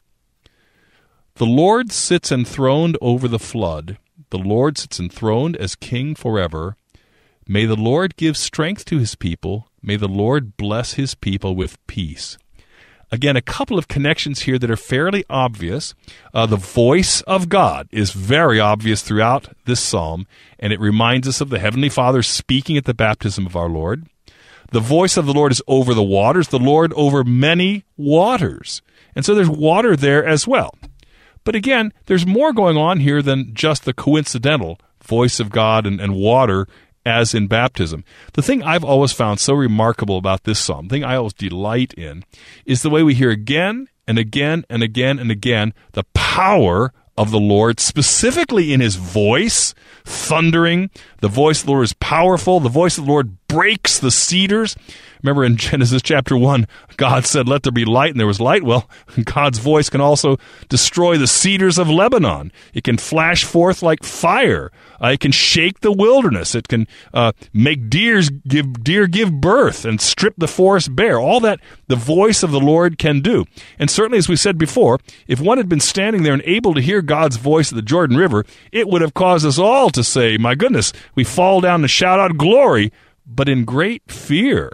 The Lord sits enthroned over the flood. The Lord sits enthroned as king forever. May the Lord give strength to his people. May the Lord bless his people with peace. Again, a couple of connections here that are fairly obvious. The voice of God is very obvious throughout this psalm, and it reminds us of the Heavenly Father speaking at the baptism of our Lord. The voice of the Lord is over the waters, the Lord over many waters. And so there's water there as well. But again, there's more going on here than just the coincidental voice of God and water as in baptism. The thing I've always found so remarkable about this psalm, the thing I always delight in, is the way we hear again and again and again and again the power of the Lord, specifically in his voice, thundering. The voice of the Lord is powerful. The voice of the Lord breaks the cedars. Remember in Genesis chapter 1, God said, "Let there be light," and there was light. Well, God's voice can also destroy the cedars of Lebanon. It can flash forth like fire. It can shake the wilderness. It can make deer give birth and strip the forest bare. All that the voice of the Lord can do. And certainly, as we said before, if one had been standing there and able to hear God's voice at the Jordan River, it would have caused us all to say, "My goodness, we fall down and shout out glory," but in great fear.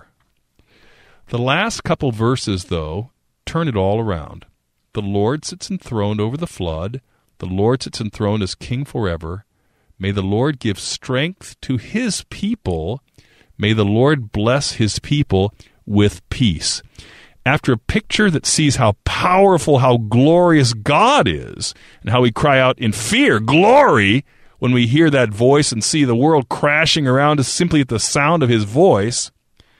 The last couple verses, though, turn it all around. The Lord sits enthroned over the flood. The Lord sits enthroned as king forever. May the Lord give strength to his people. May the Lord bless his people with peace. After a picture that sees how powerful, how glorious God is, and how we cry out in fear, "Glory," when we hear that voice and see the world crashing around us simply at the sound of his voice,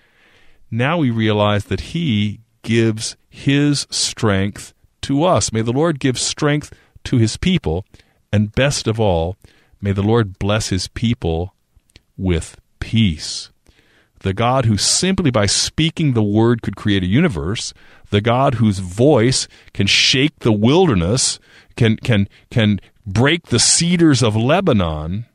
now we realize that he gives his strength to us. May the Lord give strength to his people, and best of all, may the Lord bless his people with peace. The God who simply by speaking the word could create a universe, the God whose voice can shake the wilderness, can break the cedars of Lebanon,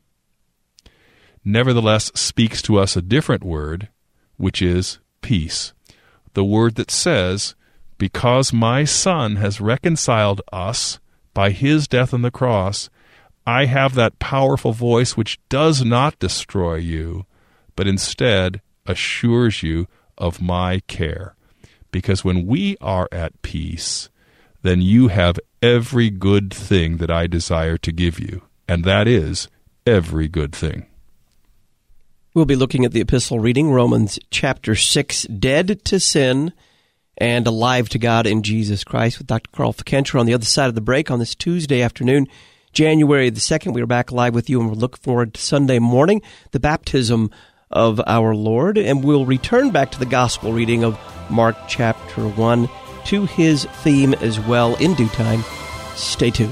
nevertheless speaks to us a different word, which is peace. The word that says, "Because my Son has reconciled us by his death on the cross, I have that powerful voice which does not destroy you, but instead assures you of my care. Because when we are at peace, then you have every good thing that I desire to give you, and that is every good thing." We'll be looking at the epistle reading, Romans chapter 6, Dead to Sin and Alive to God in Jesus Christ, with Dr. Carl Fikentra on the other side of the break on this Tuesday afternoon, January the 2nd. We are back live with you, and we'll look forward to Sunday morning, the baptism of our Lord, and we'll return back to the gospel reading of Mark chapter 1 to his theme as well in due time. Stay tuned.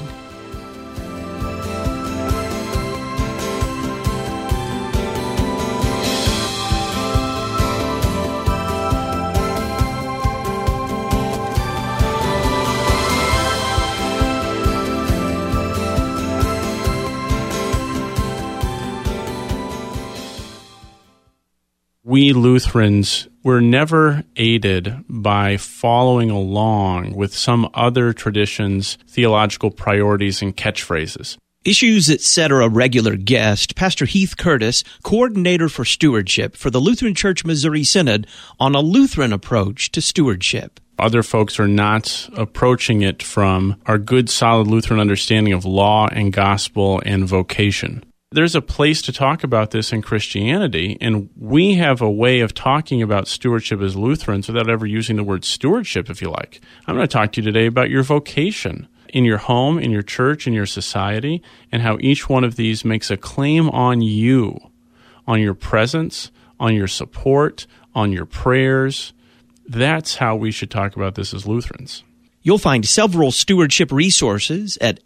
We Lutherans were never aided by following along with some other tradition's theological priorities and catchphrases. Issues Etc. regular guest, Pastor Heath Curtis, coordinator for stewardship for the Lutheran Church Missouri Synod, on a Lutheran approach to stewardship. Other folks are not approaching it from our good, solid Lutheran understanding of law and gospel and vocation. There's a place to talk about this in Christianity, and we have a way of talking about stewardship as Lutherans without ever using the word stewardship, if you like. I'm going to talk to you today about your vocation in your home, in your church, in your society, and how each one of these makes a claim on you, on your presence, on your support, on your prayers. That's how we should talk about this as Lutherans. You'll find several stewardship resources at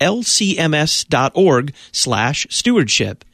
lcms.org/stewardship.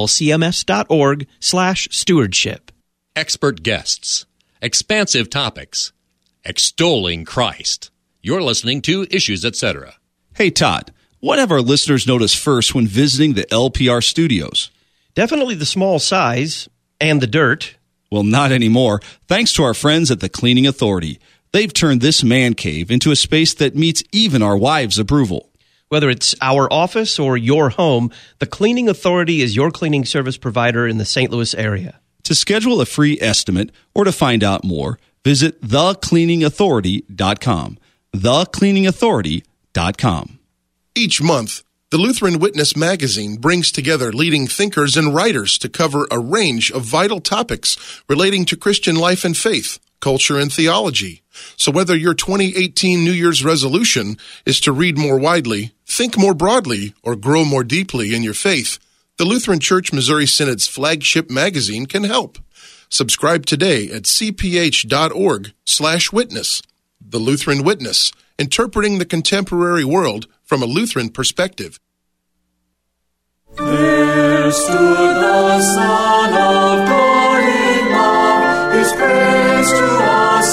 lcms.org/stewardship. Expert guests, expansive topics, extolling Christ. You're listening to Issues Etc. Hey, Todd, what have our listeners noticed first when visiting the LPR studios? Definitely the small size and the dirt. Well, not anymore, thanks to our friends at the Cleaning Authority. They've turned this man cave into a space that meets even our wives' approval. Whether it's our office or your home, the Cleaning Authority is your cleaning service provider in the St. Louis area. To schedule a free estimate or to find out more, visit thecleaningauthority.com. thecleaningauthority.com. Each month, the Lutheran Witness magazine brings together leading thinkers and writers to cover a range of vital topics relating to Christian life and faith, culture, and theology. So whether your 2018 New Year's resolution is to read more widely, think more broadly, or grow more deeply in your faith, The Lutheran Church Missouri Synod's flagship magazine can help. Subscribe today at cph.org/witness. The Lutheran Witness, interpreting the contemporary world from a Lutheran perspective. There stood the Son of God in love, His praise to us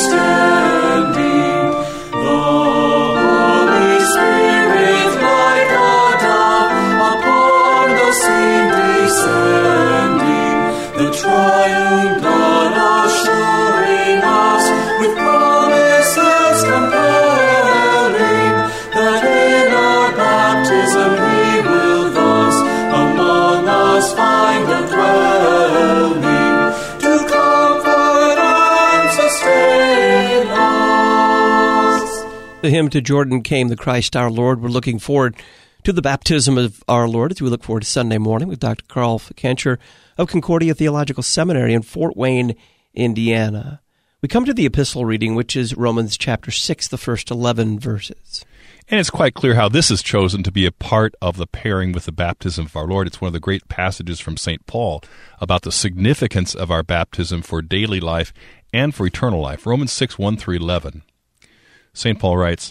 extending. The Holy Spirit like a dove upon the scene descending, the triune God assuring us with promises compelling that in our baptism we will thus among us find a dwelling to comfort and sustain us. The hymn "To Jordan Came the Christ Our Lord." We're looking forward to the baptism of our Lord as we look forward to Sunday morning with Dr. Carl Fickenscher of Concordia Theological Seminary in Fort Wayne, Indiana. We come to the epistle reading, which is Romans chapter 6, the first 11 verses. And it's quite clear how this is chosen to be a part of the pairing with the baptism of our Lord. It's one of the great passages from St. Paul about the significance of our baptism for daily life and for eternal life. Romans 6, 1 through 11. St. Paul writes,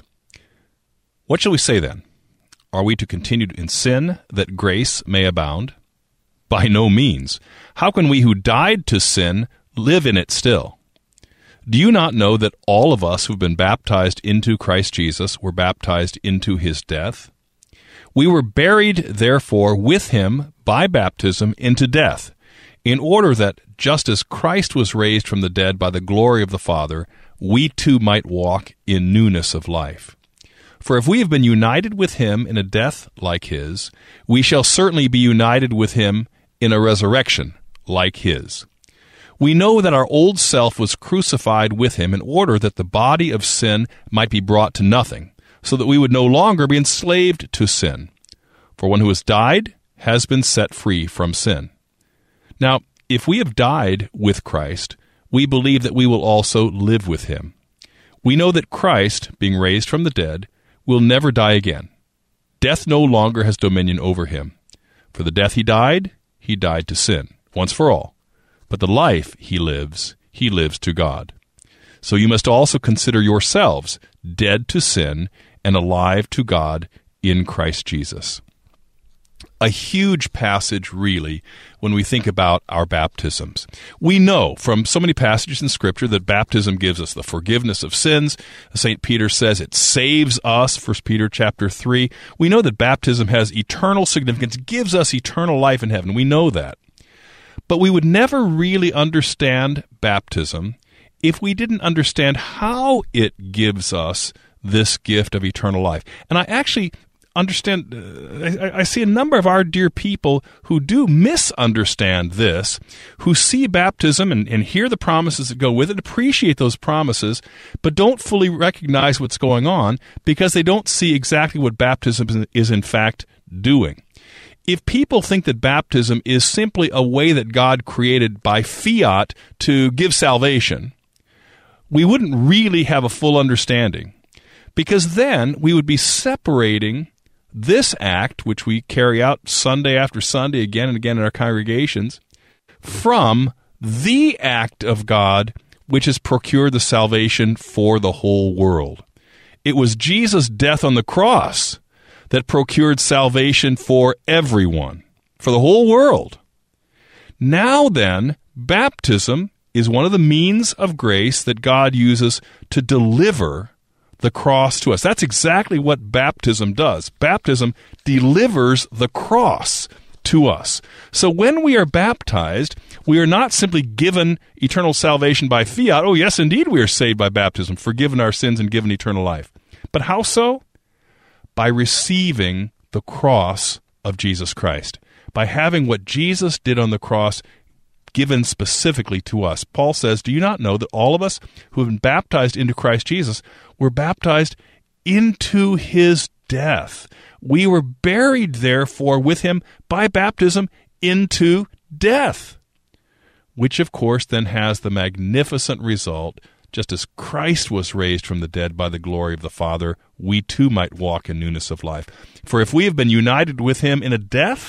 "What shall we say then? Are we to continue in sin that grace may abound? By no means. How can we who died to sin live in it still? Do you not know that all of us who've been baptized into Christ Jesus were baptized into his death? We were buried, therefore, with him by baptism into death, in order that, just as Christ was raised from the dead by the glory of the Father, we too might walk in newness of life. For if we have been united with him in a death like his, we shall certainly be united with him in a resurrection like his. We know that our old self was crucified with him in order that the body of sin might be brought to nothing, so that we would no longer be enslaved to sin. For one who has died has been set free from sin. Now, if we have died with Christ, we believe that we will also live with him. We know that Christ, being raised from the dead, will never die again. Death no longer has dominion over him. For the death he died to sin, once for all. But the life he lives to God. So you must also consider yourselves dead to sin and alive to God in Christ Jesus." A huge passage, really, when we think about our baptisms. We know from so many passages in Scripture that baptism gives us the forgiveness of sins. St. Peter says it saves us, 1 Peter chapter 3. We know that baptism has eternal significance, gives us eternal life in heaven. We know that. But we would never really understand baptism if we didn't understand how it gives us this gift of eternal life. And I actually understand, I see a number of our dear people who do misunderstand this, who see baptism and hear the promises that go with it, appreciate those promises, but don't fully recognize what's going on because they don't see exactly what baptism is in fact doing. If people think that baptism is simply a way that God created by fiat to give salvation, we wouldn't really have a full understanding, because then we would be separating this act, which we carry out Sunday after Sunday again and again in our congregations, from the act of God which has procured the salvation for the whole world. It was Jesus' death on the cross that procured salvation for everyone, for the whole world. Now then, baptism is one of the means of grace that God uses to deliver the cross to us. That's exactly what baptism does. Baptism delivers the cross to us. So when we are baptized, we are not simply given eternal salvation by fiat. Oh, yes, indeed, we are saved by baptism, forgiven our sins and given eternal life. But how so? By receiving the cross of Jesus Christ, by having what Jesus did on the cross given specifically to us. Paul says, do you not know that all of us who have been baptized into Christ Jesus were baptized into his death? We were buried, therefore, with him by baptism into death, which, of course, then has the magnificent result, just as Christ was raised from the dead by the glory of the Father, we too might walk in newness of life. For if we have been united with him in a death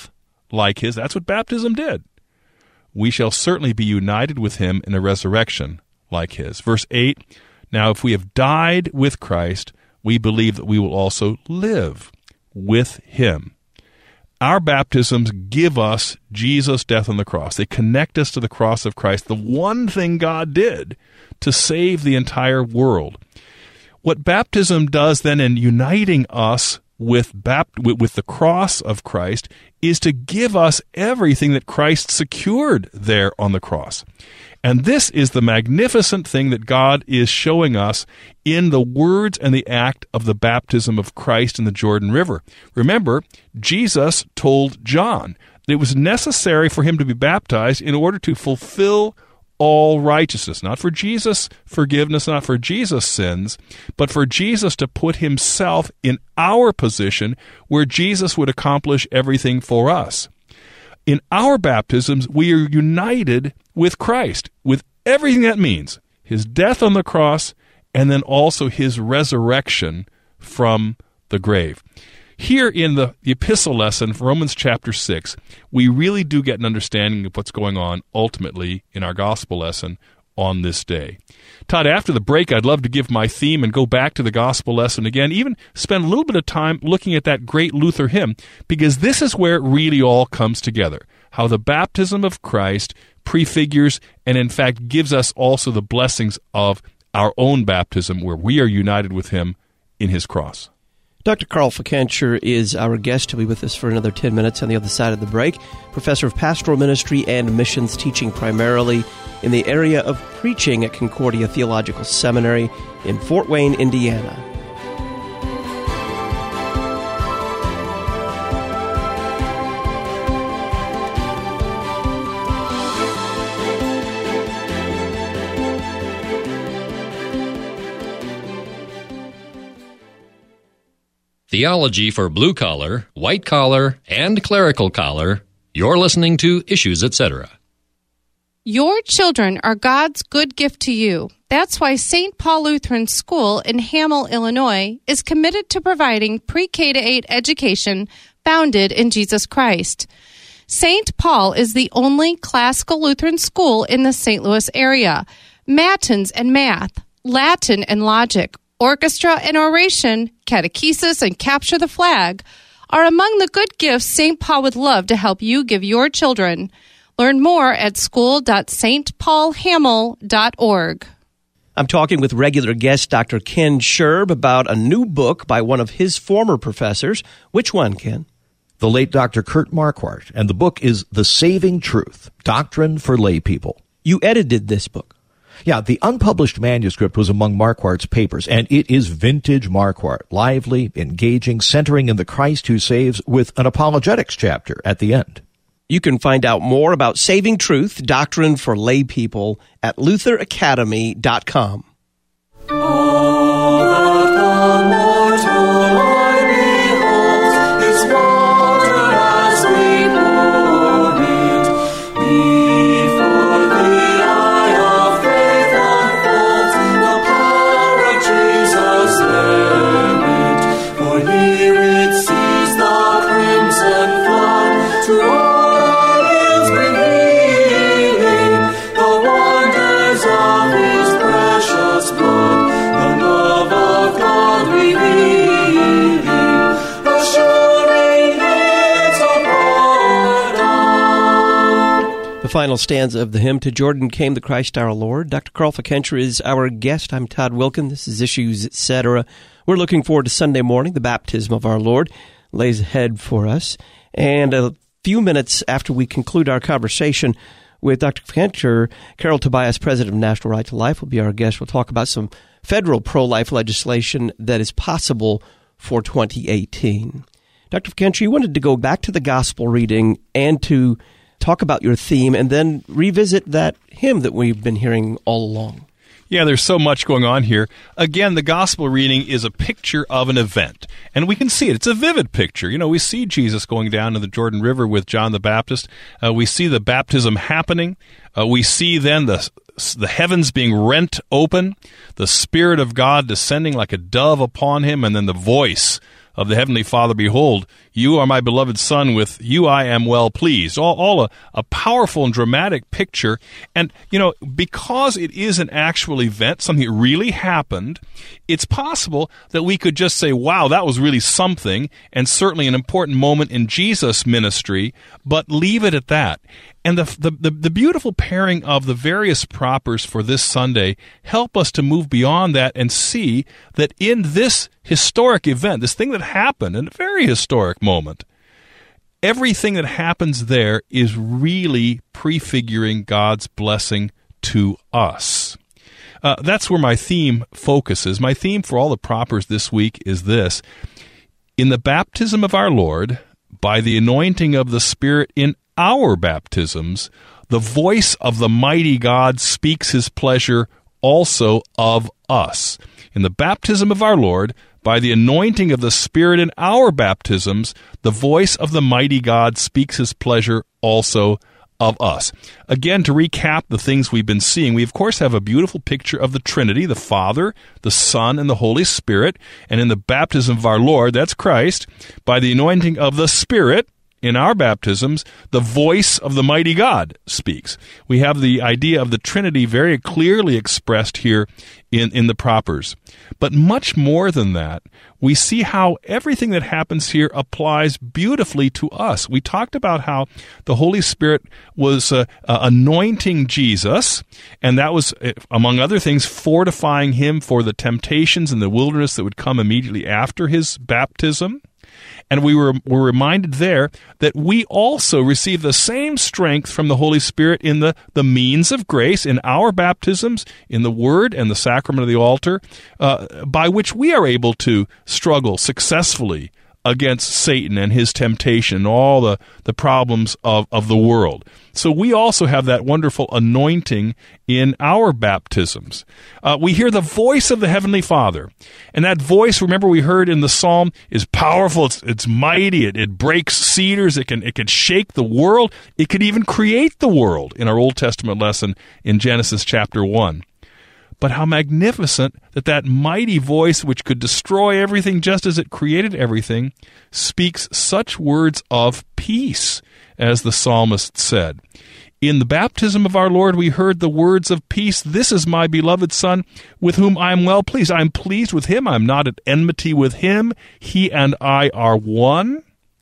like his. That's what baptism did. We shall certainly be united with him in a resurrection like his. Verse 8, now if we have died with Christ, we believe that we will also live with him. Our baptisms give us Jesus' death on the cross. They connect us to the cross of Christ, the one thing God did to save the entire world. What baptism does then in uniting us with the cross of Christ is to give us everything that Christ secured there on the cross. And this is the magnificent thing that God is showing us in the words and the act of the baptism of Christ in the Jordan River. Remember, Jesus told John that it was necessary for him to be baptized in order to fulfill all righteousness, not for Jesus' forgiveness, not for Jesus' sins, but for Jesus to put himself in our position where Jesus would accomplish everything for us. In our baptisms, we are united with Christ, with everything that means, his death on the cross, and then also his resurrection from the grave. Here in the epistle lesson, Romans chapter 6, we really do get an understanding of what's going on ultimately in our gospel lesson on this day. Todd, after the break, I'd love to give my theme and go back to the gospel lesson again, even spend a little bit of time looking at that great Luther hymn, because this is where it really all comes together, how the baptism of Christ prefigures and in fact gives us also the blessings of our own baptism where we are united with him in his cross. Dr. Carl Fickenscher is our guest. He'll be with us for another 10 minutes on the other side of the break. Professor of Pastoral Ministry and Missions, teaching primarily in the area of preaching at Concordia Theological Seminary in Fort Wayne, Indiana. Theology for blue collar, white collar, and clerical collar. You're listening to Issues, Etc. Your children are God's good gift to you. That's why St. Paul Lutheran School in Hamel, Illinois, is committed to providing pre-K to 8 education founded in Jesus Christ. St. Paul is the only classical Lutheran school in the St. Louis area. Matins and math, Latin and logic, orchestra and oration, catechesis and capture the flag are among the good gifts St. Paul would love to help you give your children. Learn more at school.stpaulhamel.org. I'm talking with regular guest Dr. Ken Scherb about a new book by one of his former professors. Which one, Ken? The late Dr. Kurt Marquardt, and the book is The Saving Truth, Doctrine for Lay People. You edited this book. Yeah, the unpublished manuscript was among Marquardt's papers, and it is vintage Marquardt, lively, engaging, centering in the Christ who saves, with an apologetics chapter at the end. You can find out more about Saving Truth, Doctrine for Lay People at lutheracademy.com. All that the mortal eye beholds is water as we pour it. Before the eye of faith unfolds the power of Jesus therein. For here it sees the crimson flood to all is revealing the wonders of his precious blood, the love of God revealing, assuring his pardon. The final stanza of the hymn, To Jordan Came the Christ our Lord. Dr. Carl Fickenscher is our guest. I'm Todd Wilkin. This is Issues, Etc. We're looking forward to Sunday morning. The baptism of our Lord lays ahead for us. And a few minutes after we conclude our conversation with Dr. Fickenscher, Carol Tobias, president of National Right to Life, will be our guest. We'll talk about some federal pro-life legislation that is possible for 2018. Dr. Fickenscher, you wanted to go back to the gospel reading and to talk about your theme and then revisit that hymn that we've been hearing all along. Yeah, there's so much going on here. Again, the gospel reading is a picture of an event, and we can see it. It's a vivid picture. You know, we see Jesus going down to the Jordan River with John the Baptist. We see the baptism happening. We see then the heavens being rent open, the Spirit of God descending like a dove upon him, and then the voice of the Heavenly Father, behold, you are my beloved Son, with you I am well pleased. All a powerful and dramatic picture. And, because it is an actual event, something that really happened, it's possible that we could just say, wow, that was really something, and certainly an important moment in Jesus' ministry, but leave it at that. And the beautiful pairing of the various propers for this Sunday help us to move beyond that and see that in this historic event, this thing that happened, in a very historic moment, everything that happens there is really prefiguring God's blessing to us. That's where my theme focuses. My theme for all the propers this week is this: in the baptism of our Lord, by the anointing of the Spirit in our baptisms, the voice of the mighty God speaks his pleasure also of us. In the baptism of our Lord, by the anointing of the Spirit in our baptisms, the voice of the mighty God speaks his pleasure also of us. Again, to recap the things we've been seeing, we of course have a beautiful picture of the Trinity, the Father, the Son, and the Holy Spirit. And in the baptism of our Lord, that's Christ, by the anointing of the Spirit, in our baptisms, the voice of the mighty God speaks. We have the idea of the Trinity very clearly expressed here in the propers. But much more than that, we see how everything that happens here applies beautifully to us. We talked about how the Holy Spirit was anointing Jesus, and that was, among other things, fortifying him for the temptations in the wilderness that would come immediately after his baptism. And we were reminded there that we also receive the same strength from the Holy Spirit in the means of grace, in our baptisms, in the Word and the sacrament of the altar, by which we are able to struggle successfully against Satan and his temptation and all the problems of the world. So we also have that wonderful anointing in our baptisms. We hear the voice of the Heavenly Father. And that voice, remember we heard in the Psalm, is powerful, it's mighty, it breaks cedars, it can shake the world, it could even create the world in our Old Testament lesson in Genesis chapter 1. But how magnificent that mighty voice, which could destroy everything just as it created everything, speaks such words of peace, as the psalmist said. In the baptism of our Lord, we heard the words of peace. This is my beloved Son, with whom I am well pleased. I am pleased with him. I am not at enmity with him. He and I are one.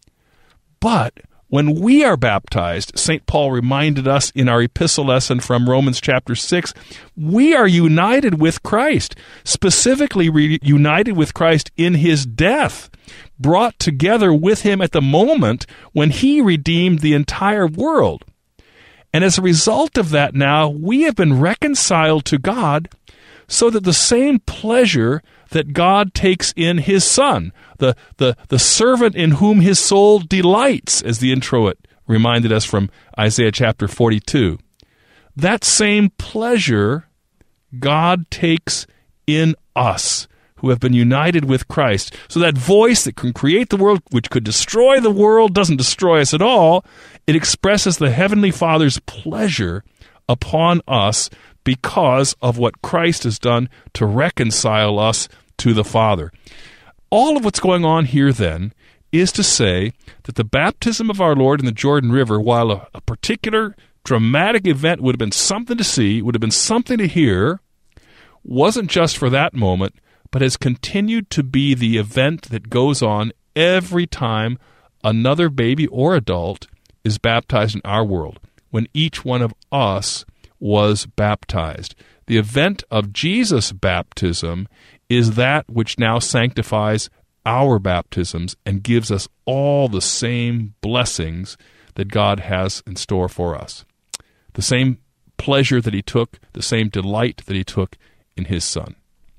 But when we are baptized, St. Paul reminded us in our epistle lesson from Romans chapter 6, we are united with Christ, specifically united with Christ in his death, brought together with him at the moment when he redeemed the entire world. And as a result of that now, we have been reconciled to God so that the same pleasure that God takes in his Son, the servant in whom his soul delights, as the introit reminded us from Isaiah chapter 42. That same pleasure God takes in us who have been united with Christ. So that voice that can create the world, which could destroy the world, doesn't destroy us at all. It expresses the Heavenly Father's pleasure upon us because of what Christ has done to reconcile us to the Father. All of what's going on here, then, is to say that the baptism of our Lord in the Jordan River, while a particular dramatic event would have been something to see, would have been something to hear, wasn't just for that moment, but has continued to be the event that goes on every time another baby or adult is baptized in our world, when each one of us was baptized. The event of Jesus' baptism is that which now sanctifies our baptisms and gives us all the same blessings that God has in store for us. The same pleasure that he took, the same delight that he took in his Son.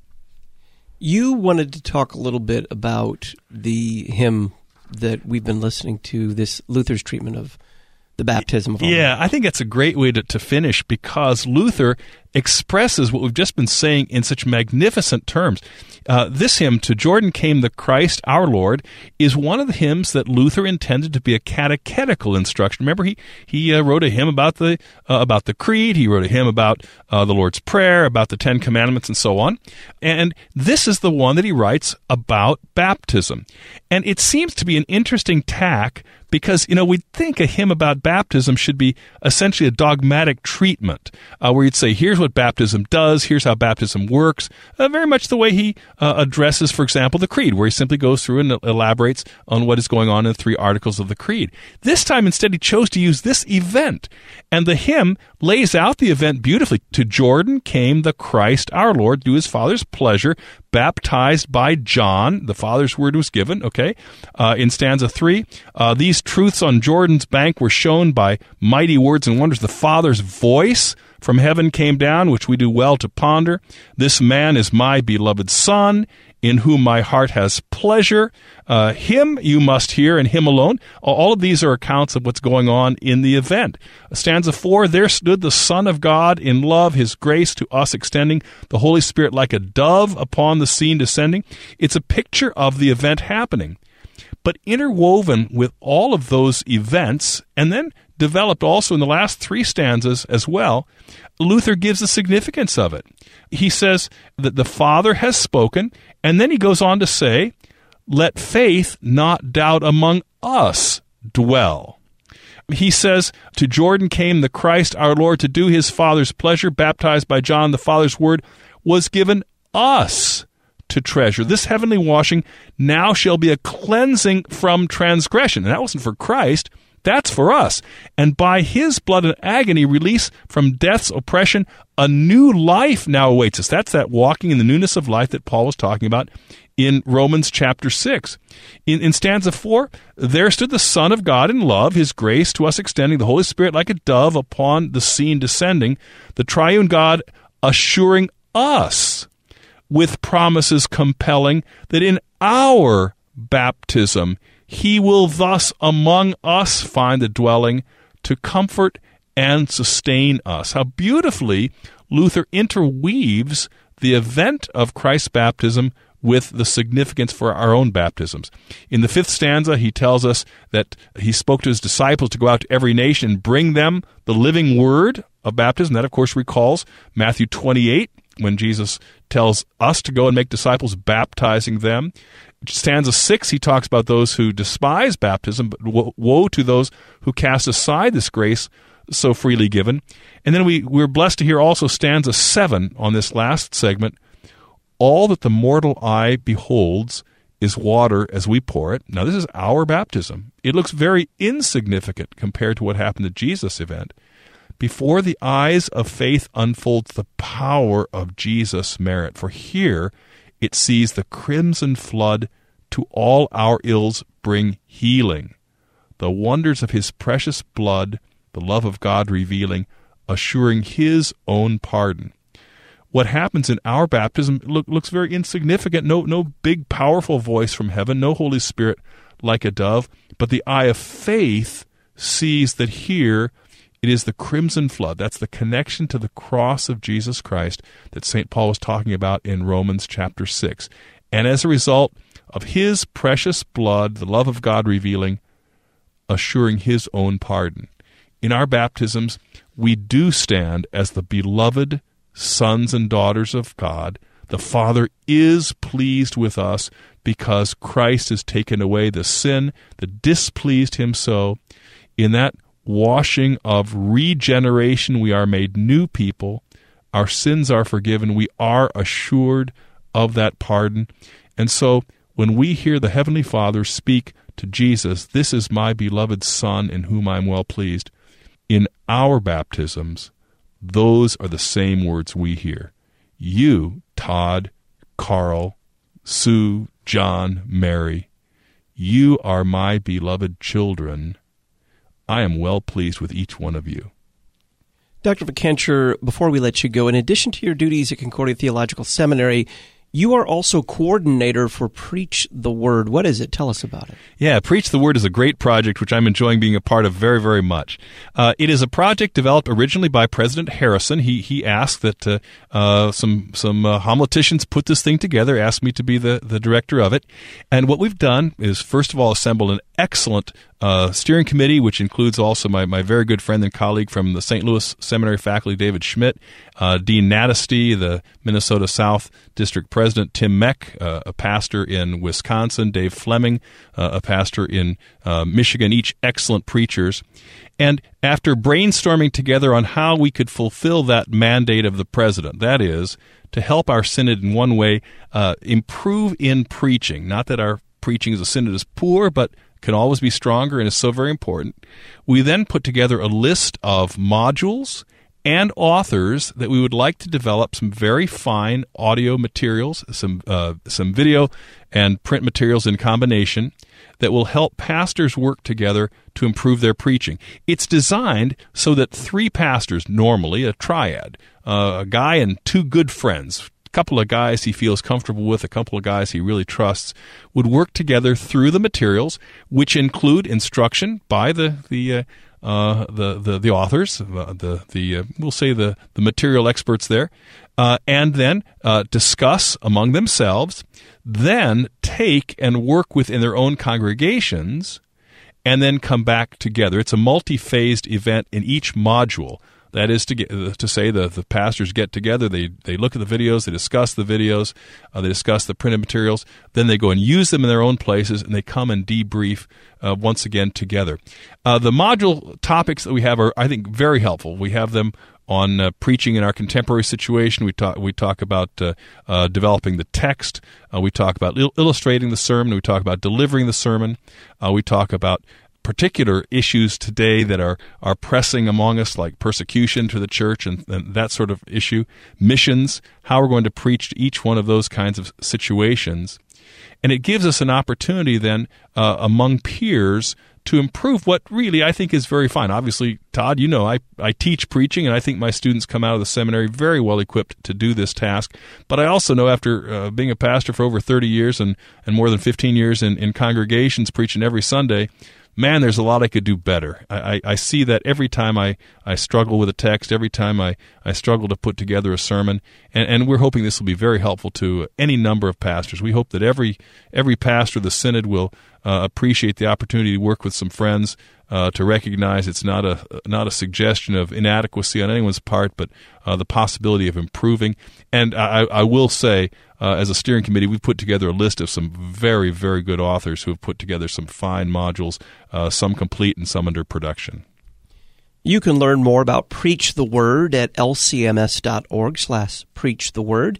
You wanted to talk a little bit about the hymn that we've been listening to, this Luther's treatment of the baptism of our Lord. I think that's a great way to finish, because Luther, expresses what we've just been saying in such magnificent terms. This hymn, "To Jordan Came the Christ Our Lord," is one of the hymns that Luther intended to be a catechetical instruction. Remember, he wrote a hymn about the Creed. He wrote a hymn about the Lord's Prayer, about the Ten Commandments, and so on. And this is the one that he writes about baptism. And it seems to be an interesting tack because, we'd think a hymn about baptism should be essentially a dogmatic treatment where you'd say, here's what baptism does, here's how baptism works, very much the way he addresses, for example, the Creed, where he simply goes through and elaborates on what is going on in the 3 articles of the Creed. This time, instead, he chose to use this event, and the hymn lays out the event beautifully. "To Jordan came the Christ our Lord, do his Father's pleasure, baptized by John." The Father's word was given, okay? In stanza 3, "These truths on Jordan's bank were shown by mighty words and wonders. The Father's voice from heaven came down, which we do well to ponder. This man is my beloved Son, in whom my heart has pleasure." Him you must hear, and him alone. All of these are accounts of what's going on in the event. Stanza 4, "There stood the Son of God in love, his grace to us extending, the Holy Spirit like a dove upon the scene descending." It's a picture of the event happening. But interwoven with all of those events, and then developed also in the last 3 stanzas as well, Luther gives the significance of it. He says that the Father has spoken, and then he goes on to say, "Let faith not doubt among us dwell." He says, "To Jordan came the Christ our Lord to do his Father's pleasure, baptized by John, the Father's word was given us to treasure. This heavenly washing now shall be a cleansing from transgression." And that wasn't for Christ, that's for us. "And by his blood and agony, release from death's oppression, a new life now awaits us." That's that walking in the newness of life that Paul was talking about in Romans chapter 6. In stanza 4, "There stood the Son of God in love, his grace to us extending, the Holy Spirit like a dove upon the scene descending, the triune God assuring us with promises compelling that in our baptism he will thus among us find a dwelling to comfort and sustain us." How beautifully Luther interweaves the event of Christ's baptism with the significance for our own baptisms. In the 5th stanza, he tells us that he spoke to his disciples to go out to every nation and bring them the living word of baptism. That, of course, recalls Matthew 28, when Jesus tells us to go and make disciples, baptizing them. Stanza 6, he talks about those who despise baptism, but woe to those who cast aside this grace so freely given. And then we're blessed to hear also stanza 7 on this last segment. "All that the mortal eye beholds is water as we pour it." Now, this is our baptism. It looks very insignificant compared to what happened at Jesus' event. "Before the eyes of faith unfolds the power of Jesus' merit. For here it sees the crimson flood to all our ills bring healing. The wonders of his precious blood, the love of God revealing, assuring his own pardon." What happens in our baptism looks very insignificant. No big, powerful voice from heaven, no Holy Spirit like a dove. But the eye of faith sees that here it is the crimson flood. That's the connection to the cross of Jesus Christ that St. Paul was talking about in Romans chapter 6. And as a result of his precious blood, the love of God revealing, assuring his own pardon. In our baptisms, we do stand as the beloved sons and daughters of God. The Father is pleased with us because Christ has taken away the sin that displeased him so. In that washing of regeneration, we are made new people. Our sins are forgiven. We are assured of that pardon. And so when we hear the Heavenly Father speak to Jesus, "This is my beloved Son in whom I am well pleased," in our baptisms, those are the same words we hear. You, Todd, Carl, Sue, John, Mary, you are my beloved children. I am well pleased with each one of you. Dr. Fikentscher, before we let you go, in addition to your duties at Concordia Theological Seminary, You are also coordinator for Preach the Word. What is it? Tell us about it. Yeah, Preach the Word is a great project, which I'm enjoying being a part of very, very much. It is a project developed originally by President Harrison. He asked that some homiletians put this thing together, asked me to be the director of it. And what we've done is, first of all, assemble an excellent steering committee, which includes also my very good friend and colleague from the St. Louis Seminary faculty, David Schmidt, Dean Natesty, the Minnesota South District President, Tim Meck, a pastor in Wisconsin, Dave Fleming, a pastor in Michigan, each excellent preachers. And after brainstorming together on how we could fulfill that mandate of the president, that is, to help our synod in one way improve in preaching, not that our preaching as a synod is poor, but can always be stronger and is so very important. We then put together a list of modules and authors that we would like to develop some very fine audio materials, some video and print materials in combination that will help pastors work together to improve their preaching. It's designed so that 3 pastors, normally a triad, a guy and 2 good friends, couple of guys he feels comfortable with, a couple of guys he really trusts, would work together through the materials, which include instruction by the authors, we'll say the material experts there, and then discuss among themselves, then take and work within their own congregations, and then come back together. It's a multi-phased event in each module. That is to say the pastors get together, they look at the videos, they discuss the videos, they discuss the printed materials, then they go and use them in their own places, and they come and debrief once again together. The module topics that we have are, I think, very helpful. We have them on preaching in our contemporary situation. We talk about developing the text. We talk about illustrating the sermon. We talk about delivering the sermon. We talk about particular issues today that are pressing among us, like persecution to the church and that sort of issue, missions, how we're going to preach to each one of those kinds of situations. And it gives us an opportunity then among peers to improve what really I think is very fine. Obviously, Todd, you know, I teach preaching, and I think my students come out of the seminary very well equipped to do this task. But I also know, after being a pastor for over 30 years and more than 15 years in congregations preaching every Sunday, man, there's a lot I could do better. I see that every time I struggle with a text, every time I struggle to put together a sermon, and we're hoping this will be very helpful to any number of pastors. We hope that every pastor of the synod will appreciate the opportunity to work with some friends, to recognize it's not a suggestion of inadequacy on anyone's part, but the possibility of improving. And I will say, as a steering committee, we've put together a list of some very, very good authors who have put together some fine modules, some complete and some under production. You can learn more about Preach the Word at lcms.org/preachtheword,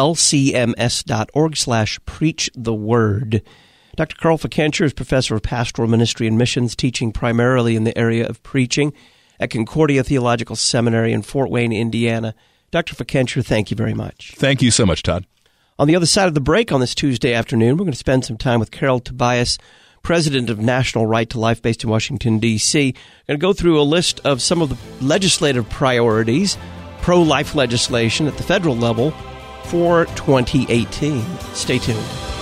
lcms.org/preachtheword. Dr. Carl Fickenscher is professor of pastoral ministry and missions, teaching primarily in the area of preaching at Concordia Theological Seminary in Fort Wayne, Indiana. Dr. Fickenscher, thank you very much. Thank you so much, Todd. On the other side of the break on this Tuesday afternoon, we're going to spend some time with Carol Tobias, president of National Right to Life based in Washington, D.C. We're going to go through a list of some of the legislative priorities, pro-life legislation at the federal level for 2018. Stay tuned.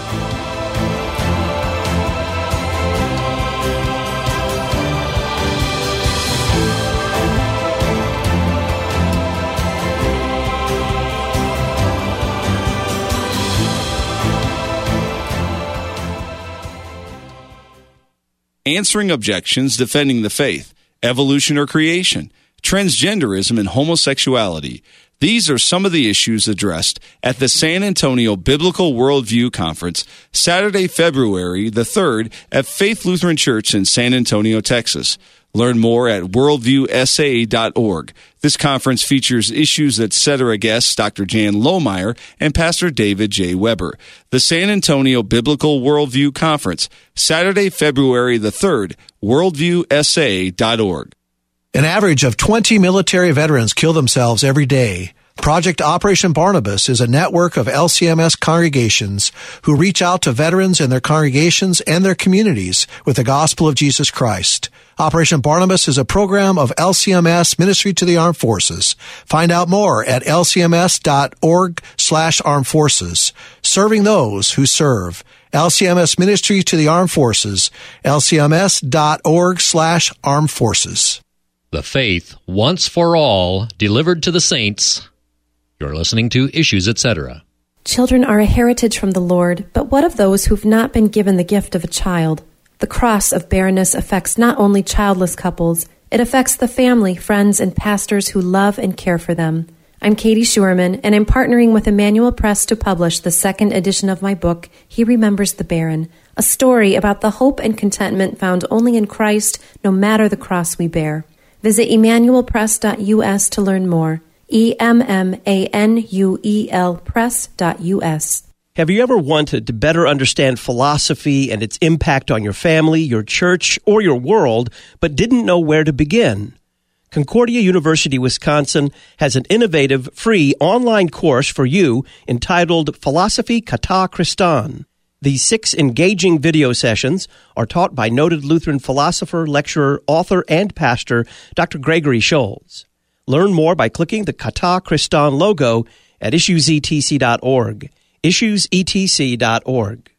Answering objections, defending the faith, evolution or creation, transgenderism and homosexuality. These are some of the issues addressed at the San Antonio Biblical Worldview Conference, Saturday, February the 3rd at Faith Lutheran Church in San Antonio, Texas. Learn more at worldviewsa.org. This conference features issues etc. guests Dr. Jan Lohmeyer and Pastor David J. Weber. The San Antonio Biblical Worldview Conference, Saturday, February the 3rd, worldviewsa.org. An average of 20 military veterans kill themselves every day. Project Operation Barnabas is a network of LCMS congregations who reach out to veterans and their congregations and their communities with the gospel of Jesus Christ. Operation Barnabas is a program of LCMS Ministry to the Armed Forces. Find out more at lcms.org/armed forces. Serving those who serve. LCMS Ministry to the Armed Forces. lcms.org/armed forces. The faith, once for all, delivered to the saints. You're listening to Issues, Etc. Children are a heritage from the Lord, but what of those who've not been given the gift of a child? The cross of barrenness affects not only childless couples, it affects the family, friends, and pastors who love and care for them. I'm Katie Schuerman, and I'm partnering with Emmanuel Press to publish the second edition of my book, He Remembers the Barren, a story about the hope and contentment found only in Christ, no matter the cross we bear. Visit emmanuelpress.us to learn more. EMMANUEL press.us. Have you ever wanted to better understand philosophy and its impact on your family, your church, or your world, but didn't know where to begin? Concordia University, Wisconsin has an innovative, free online course for you entitled Philosophy Kata Christan. These 6 engaging video sessions are taught by noted Lutheran philosopher, lecturer, author, and pastor Dr. Gregory Scholz. Learn more by clicking the Kata Christan logo at issuesetc.org. issuesetc.org.